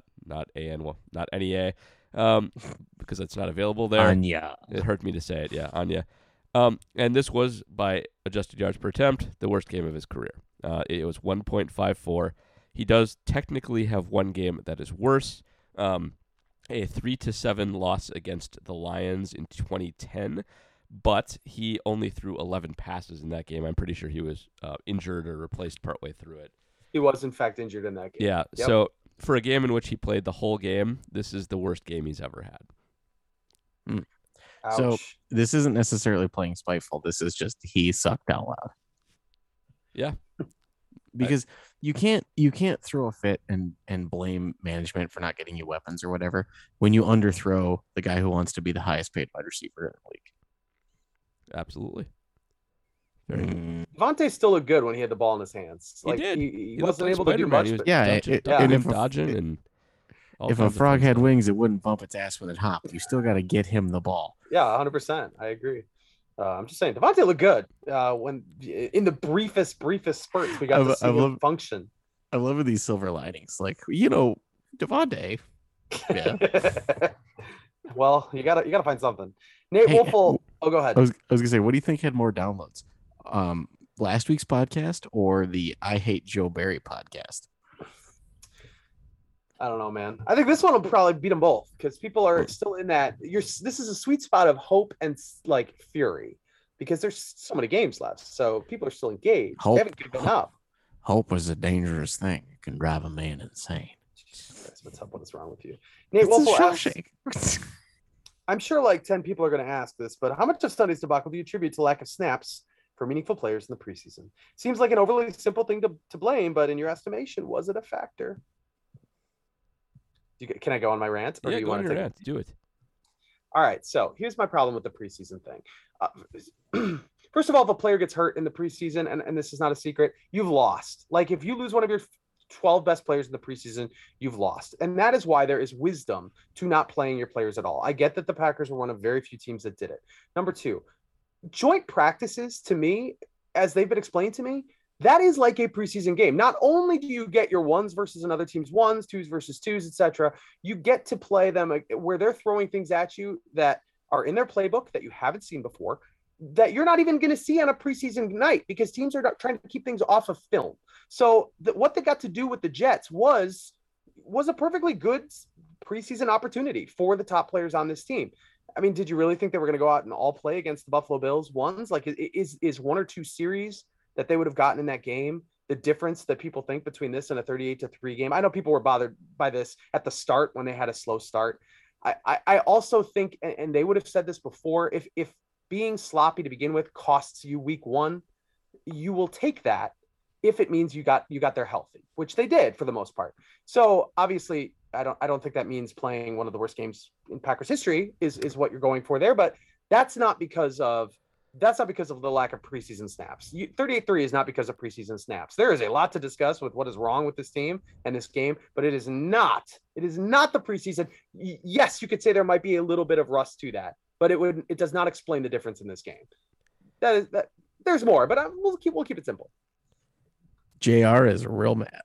NEA. Because it's not available there. Anya. It hurt me to say it. Yeah, Anya. And this was by adjusted yards per attempt, the worst game of his career. It was 1.54. He does technically have one game that is worse. A 3-7 loss against the Lions in 2010, but he only threw 11 passes in that game. I'm pretty sure he was injured or replaced partway through it. He was in fact injured in that game. Yeah. Yep. So for a game in which he played the whole game, this is the worst game he's ever had. Ouch. So this isn't necessarily playing spiteful. This is just he sucked out loud. Yeah. Because you can't throw a fit and blame management for not getting you weapons or whatever when you underthrow the guy who wants to be the highest paid wide receiver in the league. Absolutely. Devontae still looked good when he had the ball in his hands. He did. He Looked wasn't like able to do Spider-Man. much. He was but dodging and all if a kinds of frog fun had stuff. wings, it wouldn't bump its ass when it hopped. You still got to get him the ball. Yeah, 100%. I agree. I'm just saying, Devontae looked good when in the briefest spurts we got to see him function. I love these silver linings. Like, Devontae. Yeah. Well, you gotta find something. Nate Hey, Wolfel. Oh, go ahead. I was gonna say, what do you think had more downloads? Last week's podcast or the I Hate Joe Barry podcast? I don't know, man. I think this one will probably beat them both because people are still in that. This is a sweet spot of hope and like fury because there's so many games left, so people are still engaged. They haven't given up. Hope is a dangerous thing. It can drive a man insane. What's up? What is wrong with you, Nate Wolfel? Asks, I'm sure like 10 people are going to ask this, but how much of Sunday's debacle do you attribute to lack of snaps for meaningful players in the preseason? Seems like an overly simple thing to blame, but in your estimation, was it a factor? Can I go on my rant? Or do you want to rant? Do it. All right. So here's my problem with the preseason thing. First of all, if a player gets hurt in the preseason, and this is not a secret, you've lost. Like if you lose one of your 12 best players in the preseason, you've lost. And that is why there is wisdom to not playing your players at all. I get that the Packers were one of very few teams that did it. Number two, joint practices to me, as they've been explained to me, that is like a preseason game. Not only do you get your ones versus another team's ones, twos versus twos, etc., you get to play them where they're throwing things at you that are in their playbook that you haven't seen before, that you're not even going to see on a preseason night because teams are trying to keep things off of film. So what they got to do with the Jets was a perfectly good preseason opportunity for the top players on this team. I mean, did you really think they were going to go out and all play against the Buffalo Bills ones? Like is one or two series that they would have gotten in that game the difference that people think between this and a 38-3 game? I know people were bothered by this at the start when they had a slow start. I also think, and they would have said this before, if being sloppy to begin with costs you week one, you will take that if it means you got there healthy, which they did for the most part. So obviously I don't think that means playing one of the worst games in Packers history is what you're going for there, but that's not because of the lack of preseason snaps. 38-3 is not because of preseason snaps. There is a lot to discuss with what is wrong with this team and this game, but it is not the preseason. Yes, you could say there might be a little bit of rust to that, but it does not explain the difference in this game. That there's more, but we'll keep it simple. JR is real mad.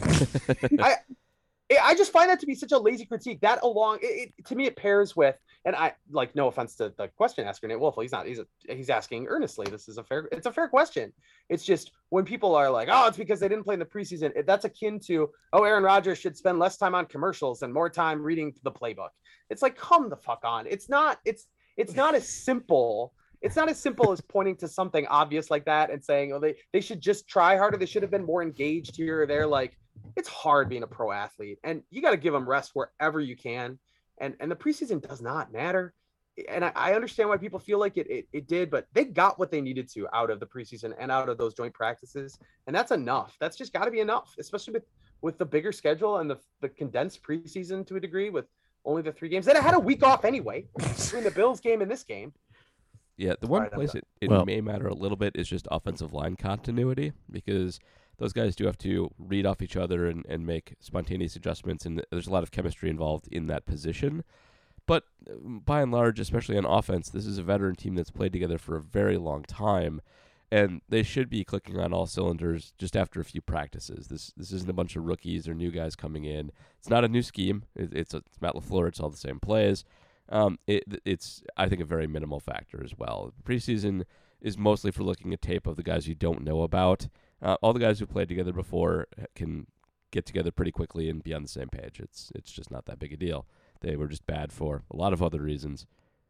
I just find that to be such a lazy critique. That along, to me, it pairs with, and I like, no offense to the question asker, Nate Wolfel, he's asking earnestly. It's a fair question. It's just when people are like, oh, it's because they didn't play in the preseason. That's akin to, oh, Aaron Rodgers should spend less time on commercials and more time reading the playbook. It's like, come the fuck on. It's not as simple. It's not as simple as pointing to something obvious like that and saying, oh, they should just try harder. They should have been more engaged here or there. Like, it's hard being a pro athlete, and you got to give them rest wherever you can. And the preseason does not matter. And I understand why people feel like it did, but they got what they needed to out of the preseason and out of those joint practices. And that's enough. That's just got to be enough, especially with the bigger schedule and the condensed preseason to a degree with only the 3 games. Then I had a week off anyway between the Bills game and this game. Yeah, the one place it may matter a little bit is just offensive line continuity, because those guys do have to read off each other and make spontaneous adjustments, and there's a lot of chemistry involved in that position. But by and large, especially on offense, this is a veteran team that's played together for a very long time, and they should be clicking on all cylinders just after a few practices. This isn't a bunch of rookies or new guys coming in. It's not a new scheme. It's Matt LaFleur. It's all the same plays. It's, I think, a very minimal factor as well. Preseason is mostly for looking at tape of the guys you don't know about. All the guys who played together before can get together pretty quickly and be on the same page. It's just not that big a deal. They were just bad for a lot of other reasons.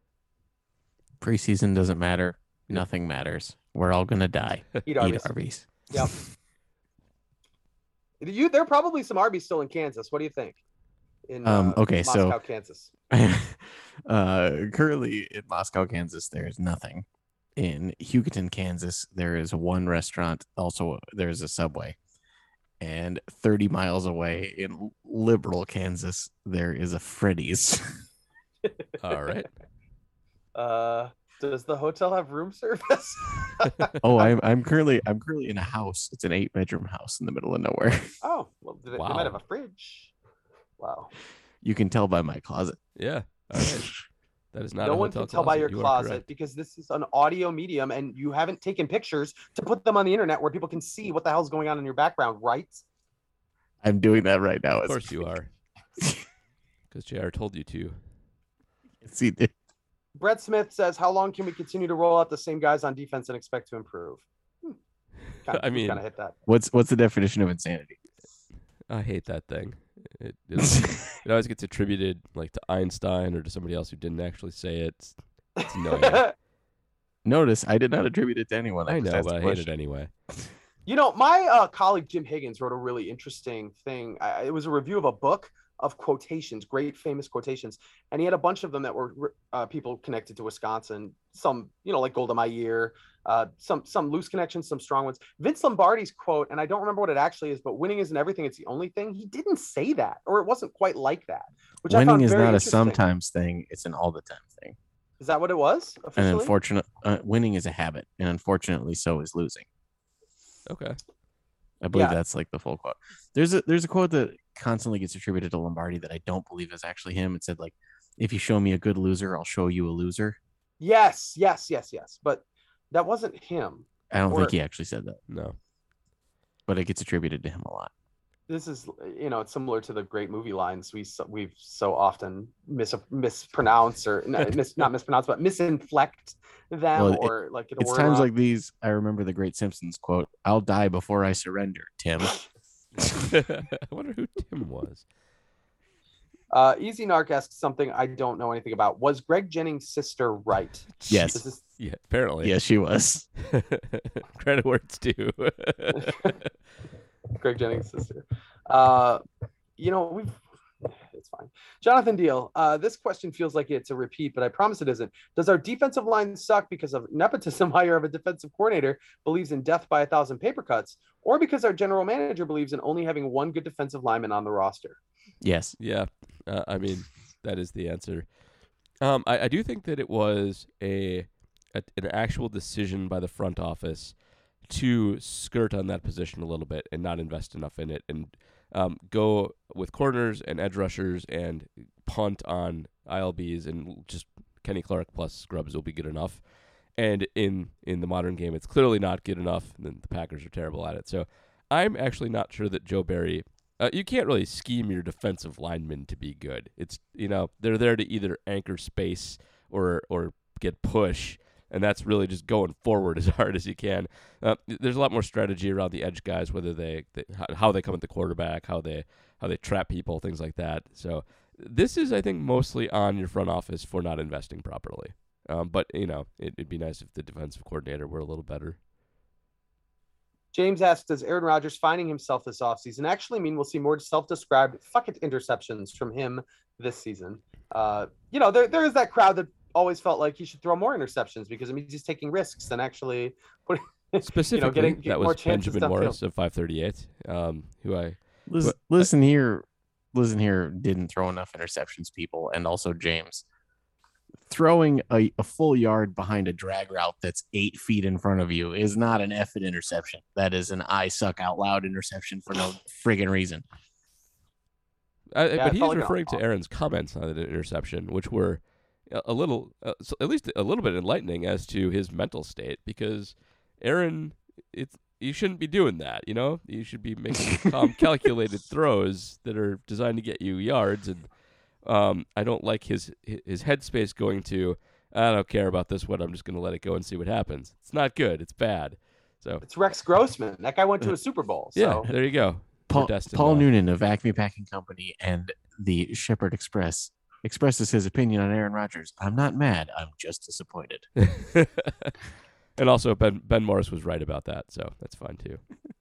Preseason doesn't matter. Nothing matters. We're all going to die. Eat Arby's. Yep. There are probably some Arby's still in Kansas. What do you think? In Moscow, Kansas. Currently in Moscow, Kansas, there's nothing. In Hugoton, Kansas, there is one restaurant. Also, there's a Subway. And 30 miles away in Liberal, Kansas, there is a Freddy's. All right. Does the hotel have room service? Oh, I'm currently in a house. It's an 8-bedroom house in the middle of nowhere. Oh, well, they might have a fridge. Wow. You can tell by my closet. Yeah. All right. That is not No a one hotel can tell by closet. your You are closet correct. because this is an audio medium and you haven't taken pictures to put them on the internet where people can see what the hell's going on in your background, right? I'm doing that right now. Of course you are. Because JR told you to. See, Brett Smith says, how long can we continue to roll out the same guys on defense and expect to improve? I mean, kind of hit that. what's the definition of insanity? I hate that thing. It always gets attributed like to Einstein or to somebody else who didn't actually say it. It's annoying. Notice I did not attribute it to anyone. I just know, asked but a I hate it question. anyway. You know, my colleague Jim Higgins wrote a really interesting thing. It was a review of a book of quotations, great famous quotations, and he had a bunch of them that were people connected to Wisconsin. Some, like Golda Meir, some loose connections, some strong ones. Vince Lombardi's quote, and I don't remember what it actually is, but winning isn't everything; it's the only thing. He didn't say that, or it wasn't quite like that. Which I Winning found is very not a interesting. sometimes thing; it's an all the time thing. Is that what it was? Officially? And unfortunate, winning is a habit, and unfortunately, so is losing. Okay. I believe that's like the full quote. There's a quote that constantly gets attributed to Lombardi that I don't believe is actually him. It said like, "If you show me a good loser, I'll show you a loser." Yes. But that wasn't him. I don't think he actually said that, No. but it gets attributed to him a lot. This is, it's similar to the great movie lines we've so often mispronounce or not mispronounce, but misinflect them, or like it's times like these. I remember the great Simpsons quote, "I'll die before I surrender, Tim." I wonder who Tim was. Easy Narc asks something I don't know anything about. Was Greg Jennings' sister right? Yes. Yeah, apparently. Yes, she was. Credit where it's due. Greg Jennings' sister. It's fine. Jonathan Deal, this question feels like it's a repeat, but I promise it isn't. Does our defensive line suck because of nepotism hire of a defensive coordinator believes in death by 1,000 paper cuts, or because our general manager believes in only having one good defensive lineman on the roster? Yes. Yeah. I mean, that is the answer. I do think that it was an actual decision by the front office to skirt on that position a little bit and not invest enough in it, and go with corners and edge rushers and punt on ILBs, and just Kenny Clark plus scrubs will be good enough. And in the modern game, it's clearly not good enough, and the Packers are terrible at it. So I'm actually not sure that Joe Barry... you can't really scheme your defensive linemen to be good. It's, they're there to either anchor space or get push, and that's really just going forward as hard as you can. There's a lot more strategy around the edge guys, whether how they come at the quarterback, how they trap people, things like that. So this is, I think, mostly on your front office for not investing properly. But it'd be nice if the defensive coordinator were a little better. James asks, does Aaron Rodgers finding himself this offseason actually mean we'll see more self-described interceptions from him this season? There is that crowd that always felt like he should throw more interceptions because he's just taking risks and actually putting specifically getting that more was chances Benjamin Morris downfield. of 538, who I listen here didn't throw enough interceptions, people, and also James. Throwing a full yard behind a drag route that's 8 feet in front of you is not an effing interception. That is an I suck out loud interception for no friggin' reason. But he's referring to Aaron's comments on the interception, which were a little, at least a little bit enlightening as to his mental state, because Aaron, you shouldn't be doing that. You should be making calm, calculated throws that are designed to get you yards. And I don't like his headspace going to, I don't care about this one, I'm just going to let it go and see what happens. It's not good. It's bad. So it's Rex Grossman. That guy went to a Super Bowl. So. Yeah, there you go. Paul Noonan of Acme Packing Company and the Shepherd Express expresses his opinion on Aaron Rodgers. I'm not mad. I'm just disappointed. And also, Ben Morris was right about that, so that's fine too.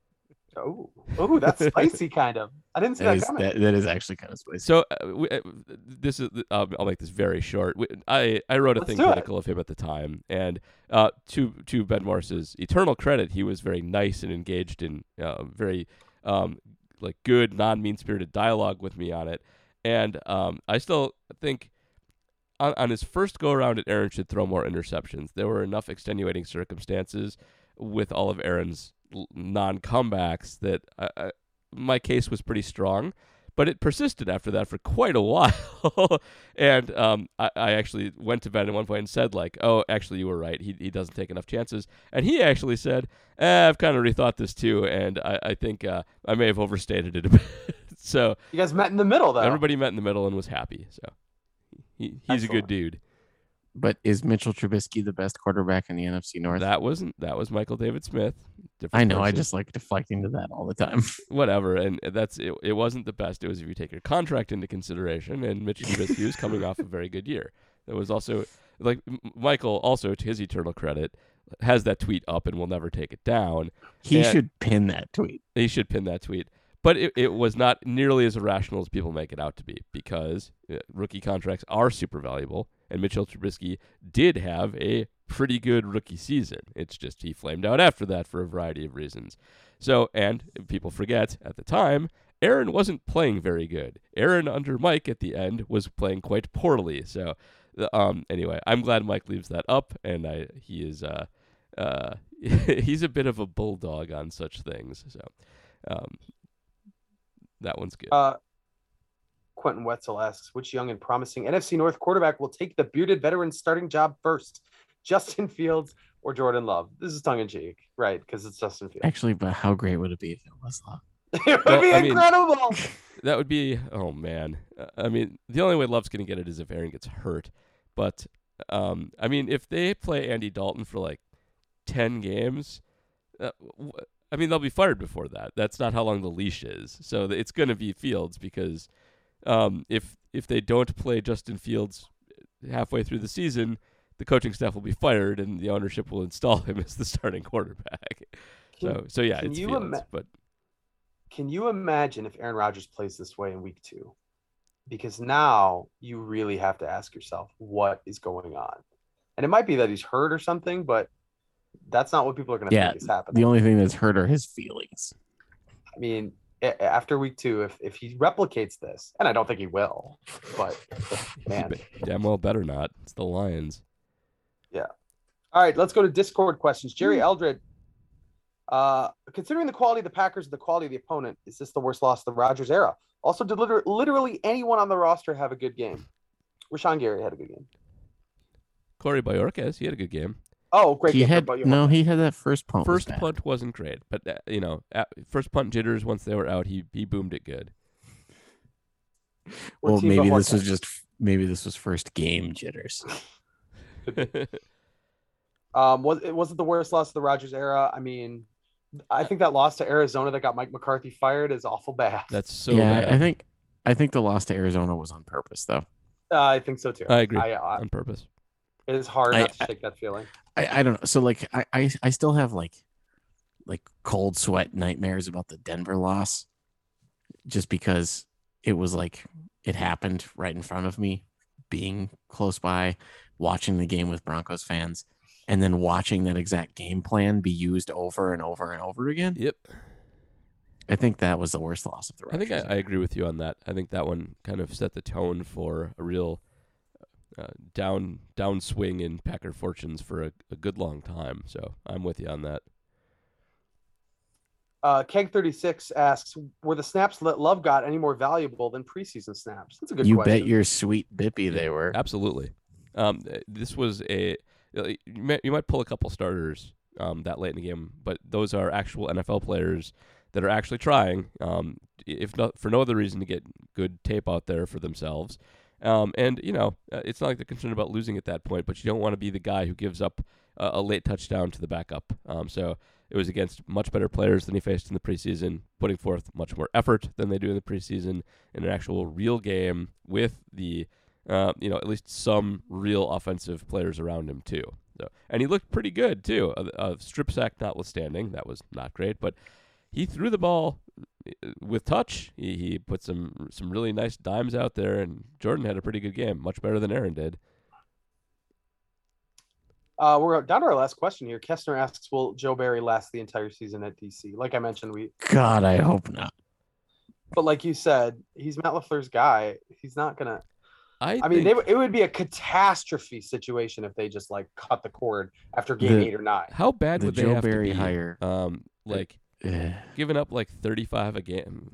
Oh, that's spicy, kind of. I didn't see that coming. That is actually kind of spicy. So this is. I'll make this very short. I wrote a thing critical of him at the time, and to Ben Morris's eternal credit, he was very nice and engaged in very good, non-mean-spirited dialogue with me on it. And I still think on his first go-around, Aaron should throw more interceptions. There were enough extenuating circumstances with all of Aaron's non-comebacks that my case was pretty strong. But it persisted after that for quite a while. And I actually went to Ben at one point and said, like, oh, actually, you were right. He doesn't take enough chances. And he actually said, I've kind of rethought this too, and I think I may have overstated it a bit. So you guys met in the middle, though. Everybody met in the middle and was happy. So he's a good dude. But is Mitchell Trubisky the best quarterback in the NFC North? That was Michael David Smith. I know. Person. I just like deflecting to that all the time. Whatever, and that's it. It wasn't the best. It was if you take your contract into consideration, and Mitch Trubisky was coming off a very good year. There was also like Michael, also to his eternal credit, has that tweet up and will never take it down. He should pin that tweet. He should pin that tweet. But it was not nearly as irrational as people make it out to be, because rookie contracts are super valuable, and Mitchell Trubisky did have a pretty good rookie season. It's just he flamed out after that for a variety of reasons. So, and people forget, at the time, Aaron wasn't playing very good. Aaron under Mike at the end was playing quite poorly. So, anyway, I'm glad Mike leaves that up, and he is he's a bit of a bulldog on such things. So, that one's good. Quentin Wetzel asks, which young and promising NFC North quarterback will take the bearded veteran starting job first? Justin Fields or Jordan Love? This is tongue-in-cheek, right? Because it's Justin Fields. Actually, but how great would it be if it was Love? It would be incredible. That would be, oh, man. I mean, the only way Love's going to get it is if Aaron gets hurt. But, I mean, if they play Andy Dalton for like 10 games, I mean, they'll be fired before that. That's not how long the leash is. So it's going to be Fields, because if they don't play Justin Fields halfway through the season, the coaching staff will be fired and the ownership will install him as the starting quarterback. So yeah, it's Fields. But can you imagine if Aaron Rodgers plays this way in week 2? Because now you really have to ask yourself what is going on. And it might be that he's hurt or something, but that's not what people are going to think is happening. The only thing that's hurt are his feelings. I mean, after week 2, if he replicates this, and I don't think he will, but man, damn well better not. It's the Lions. Yeah. All right, let's go to Discord questions. Jerry Eldred, considering the quality of the Packers and the quality of the opponent, is this the worst loss of the Rodgers era? Also, did literally anyone on the roster have a good game? Rashawn Gary had a good game. Corey Bojorquez, he had a good game. Oh, great game. He had that first punt. First punt wasn't great, but first punt jitters, once they were out, he boomed it good. Well, maybe this was first game jitters. Was it the worst loss of the Rodgers era? I mean, I think that loss to Arizona that got Mike McCarthy fired is awful bad. That's so bad. I think the loss to Arizona was on purpose, though. I think so too. I agree. On purpose. It is hard not to shake that feeling. I don't know. So like I still have like cold sweat nightmares about the Denver loss, just because it was like it happened right in front of me, being close by, watching the game with Broncos fans, and then watching that exact game plan be used over and over and over again. Yep. I think that was the worst loss of the Rodgers. I think I agree with you on that. I think that one kind of set the tone for a real downswing in Packer fortunes for a good long time. So I'm with you on that. Keg36 asks, were the snaps that Love got any more valuable than preseason snaps? That's a good question. You bet your sweet bippy they were. Absolutely. This was you might pull a couple starters that late in the game, but those are actual NFL players that are actually trying, if not for no other reason, to get good tape out there for themselves. And, it's not like they're concerned about losing at that point, but you don't want to be the guy who gives up a late touchdown to the backup. So it was against much better players than he faced in the preseason, putting forth much more effort than they do in the preseason in an actual real game with the, at least some real offensive players around him too. So, and he looked pretty good too. Strip sack notwithstanding, that was not great, but he threw the ball with touch. He put some really nice dimes out there, and Jordan had a pretty good game, much better than Aaron did. We're down to our last question here. Kessner asks, will Joe Barry last the entire season at DC? Like I mentioned, God, I hope not. But like you said, he's Matt LaFleur's guy. He's not going to. It would be a catastrophe situation if they just like cut the cord after game 8 or 9. How bad would they have Barry to be? hire? Giving up like 35 a game.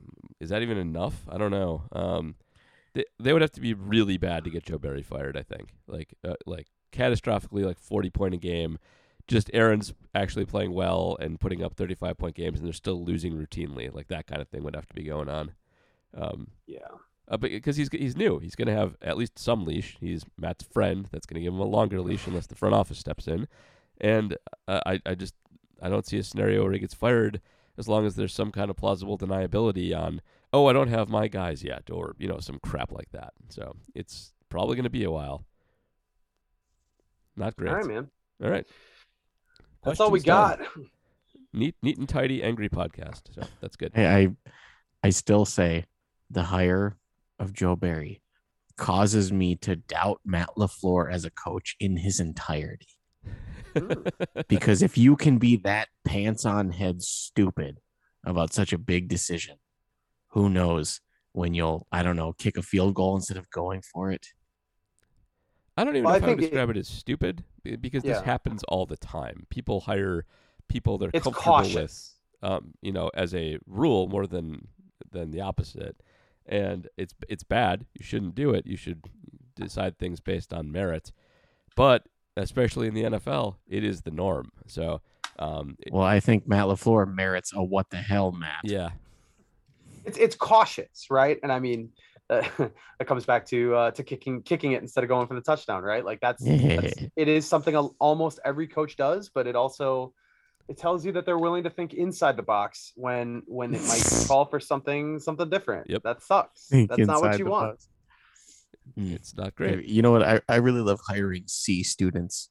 is that even enough? I don't know. They would have to be really bad to get Joe Barry fired, I think. Like catastrophically, like 40-point a game. Just Aaron's actually playing well and putting up 35-point games, and they're still losing routinely. Like that kind of thing would have to be going on. Yeah. But because he's new, he's going to have at least some leash. He's Matt's friend. That's going to give him a longer leash unless the front office steps in. And I don't see a scenario where he gets fired as long as there's some kind of plausible deniability on, oh, I don't have my guys yet, or some crap like that. So it's probably going to be a while. Not great. All right, man. All right. That's all we Questions got. done. Neat and tidy, angry podcast. So that's good. Hey, I still say the hire of Joe Barry causes me to doubt Matt LaFleur as a coach in his entirety. Because if you can be that pants on head stupid about such a big decision, who knows when you'll, I don't know, kick a field goal instead of going for it. I don't even know if I would describe it as stupid because this Yeah. happens all the time. People hire people they're It's comfortable cautious. with, as a rule more than the opposite. And it's bad. You shouldn't do it. You should decide things based on merit. But especially in the NFL, it is the norm. So, Well, I think Matt LaFleur merits a what the hell, Matt. yeah. It's cautious, right? And I mean, that comes back to kicking it instead of going for the touchdown, right? Like that's it is something almost every coach does, but it tells you that they're willing to think inside the box when it might call for something different. Yep. That sucks. Think That's not what inside you the want. box. It's not great. You know what? I really love hiring C students.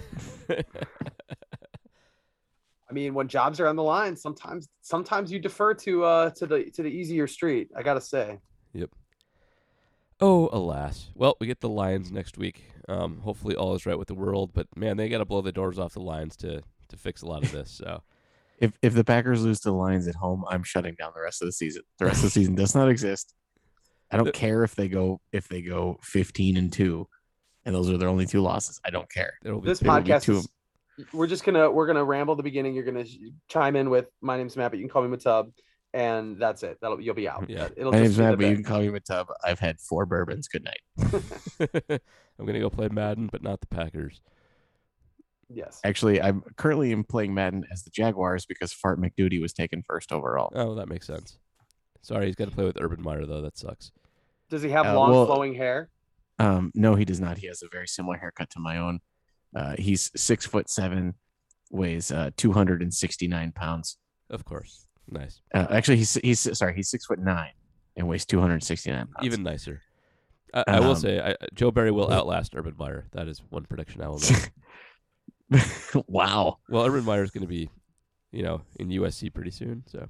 I mean, when jobs are on the line, sometimes you defer to the easier street. I gotta say. Yep. Oh, alas. Well, we get the Lions next week. Hopefully all is right with the world, but man, they got to blow the doors off the Lions to fix a lot of this. So If the Packers lose to the Lions at home, I'm shutting down the rest of the season. The rest of the season does not exist. I don't care if they go 15-2, and those are their only 2 losses. I don't care. This there will be podcast 2 is, we're gonna ramble at the beginning. You're gonna chime in with my name's Matt, but you can call me Matub, and that's it. You'll be out. Yeah. It'll My just name's be Matt, the but you bit. can call me Matub. I've had 4 bourbons. Good night. I'm gonna go play Madden, but not the Packers. Yes. Actually, I'm currently playing Madden as the Jaguars because Fart McDuty was taken first overall. Oh, that makes sense. Sorry, he's got to play with Urban Meyer though. That sucks. Does he have long well- flowing hair? No, he does not. He has a very similar haircut to my own. He's 6'7", weighs 269 pounds. Of course. Nice. Actually, he's 6'9" and weighs 269 pounds. Even nicer. I will Um, say, Joe Barry will outlast Urban Meyer. That is one prediction I will make. Wow. Well, Urban Meyer is going to be, in USC pretty soon. So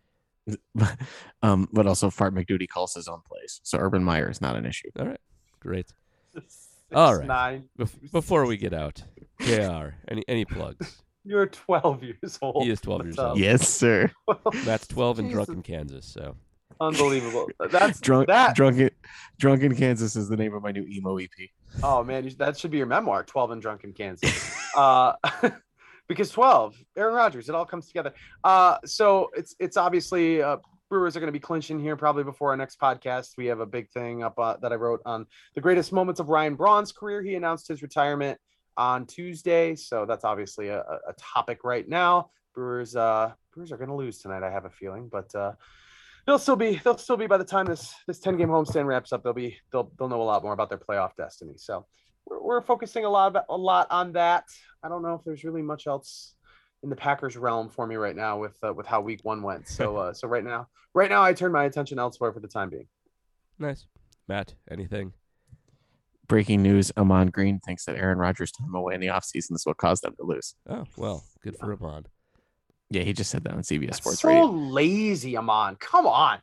But also Fart McDuty calls his own plays, so Urban Meyer is not an issue. all right, great. All right. 6'9". Before we get out, JR, any plugs? You're 12 years old. He is 12 years What's old. up? Yes, sir. Matt's 12 and drunk Jesus. in Kansas. So Unbelievable. That's Drunk in Kansas is the name of my new emo EP. Oh man, that should be your memoir. 12 and drunk in Kansas. Because 12, Aaron Rodgers, it all comes together. So it's obviously Brewers are going to be clinching here probably before our next podcast. We have a big thing up that I wrote on the greatest moments of Ryan Braun's career. He announced his retirement on Tuesday, so that's obviously a topic right now. Brewers are going to lose tonight, I have a feeling, but they'll still be by the time this 10-game homestand wraps up. They'll know a lot more about their playoff destiny. So we're focusing a lot on that. I don't know if there's really much else in the Packers realm for me right now with how week 1 went. So right now I turn my attention elsewhere for the time being. nice. Matt, anything? Breaking news: Amon Green thinks that Aaron Rodgers' time away in the offseason is what caused them to lose. Oh, well, good for Amon. Yeah, he just said that on CBS Sports So Radio. lazy, Amon. Come on.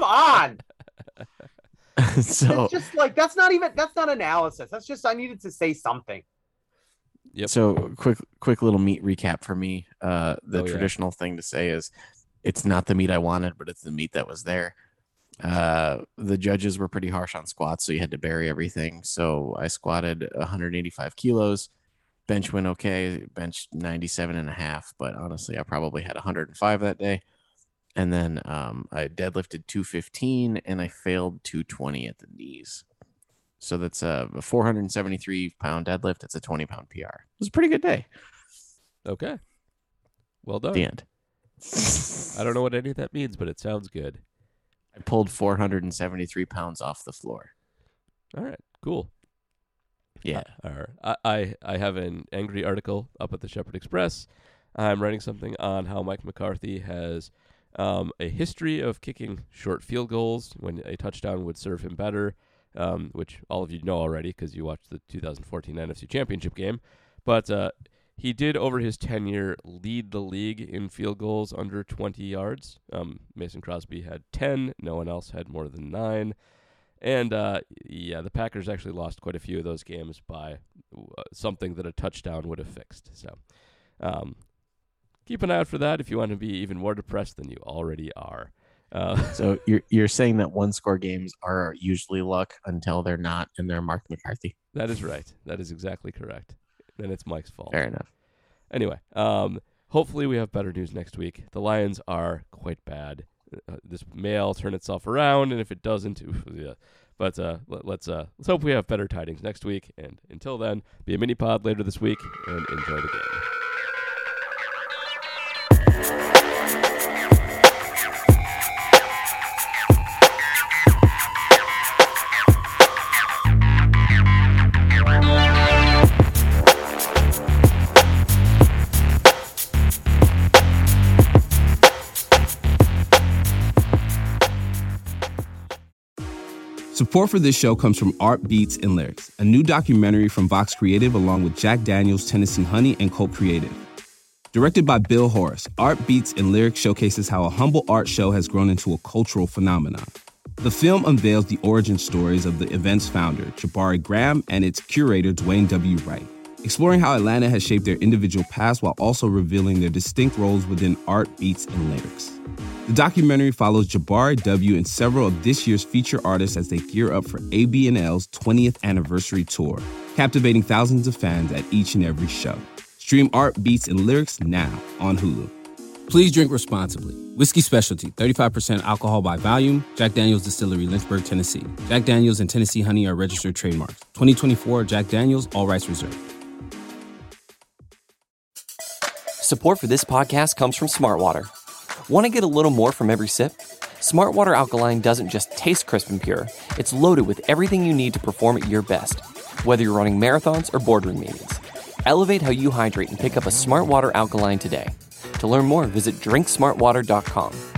So, It's just like that's not analysis. That's just I needed to say something. Yep. so quick little meat recap for me. The yeah. traditional thing to say is, it's not the meat I wanted, but it's the meat that was there. The judges were pretty harsh on squats, so you had to bury everything. So I squatted 185 kilos. Bench went okay. Bench 97.5, but honestly, I probably had 105 that day. And then I deadlifted 215 and I failed 220 at the knees. So that's a 473-pound deadlift. It's a 20-pound PR. It was a pretty good day. Okay. Well done. The end. I don't know what any of that means, but it sounds good. I pulled 473 pounds off the floor. All right. Cool. Yeah. I have an angry article up at the Shepherd Express. I'm writing something on how Mike McCarthy has a history of kicking short field goals when a touchdown would serve him better, which all of you know already because you watched the 2014 NFC Championship game. But he did, over his tenure, lead the league in field goals under 20 yards. Mason Crosby had 10. No one else had more than 9. And, the Packers actually lost quite a few of those games by something that a touchdown would have fixed. So keep an eye out for that if you want to be even more depressed than you already are. So you're saying that one-score games are usually luck until they're not, and they're Mark McCarthy? That is right. That is exactly correct. And it's Mike's fault. Fair enough. Anyway, hopefully we have better news next week. The Lions are quite bad. This may all turn itself around, and if it doesn't, yeah. But let's hope we have better tidings next week. And until then, be a mini pod later this week and enjoy the game. Support for this show comes from Art Beats and Lyrics, a new documentary from Vox Creative along with Jack Daniels, Tennessee Honey, and Colt Creative. Directed by Bill Horace, Art Beats and Lyrics showcases how a humble art show has grown into a cultural phenomenon. The film unveils the origin stories of the event's founder, Jabari Graham, and its curator, Dwayne W. Wright, exploring how Atlanta has shaped their individual paths while also revealing their distinct roles within Art Beats and Lyrics. The documentary follows Jabari W. and several of this year's feature artists as they gear up for AB&L's 20th anniversary tour, captivating thousands of fans at each and every show. Stream Art Beats and Lyrics now on Hulu. Please drink responsibly. Whiskey Specialty, 35% alcohol by volume. Jack Daniel's Distillery, Lynchburg, Tennessee. Jack Daniel's and Tennessee Honey are registered trademarks. 2024 Jack Daniel's, all rights reserved. Support for this podcast comes from Smartwater. Want to get a little more from every sip? Smartwater Alkaline doesn't just taste crisp and pure. It's loaded with everything you need to perform at your best, whether you're running marathons or boardroom meetings. Elevate how you hydrate and pick up a Smartwater Alkaline today. To learn more, visit drinksmartwater.com.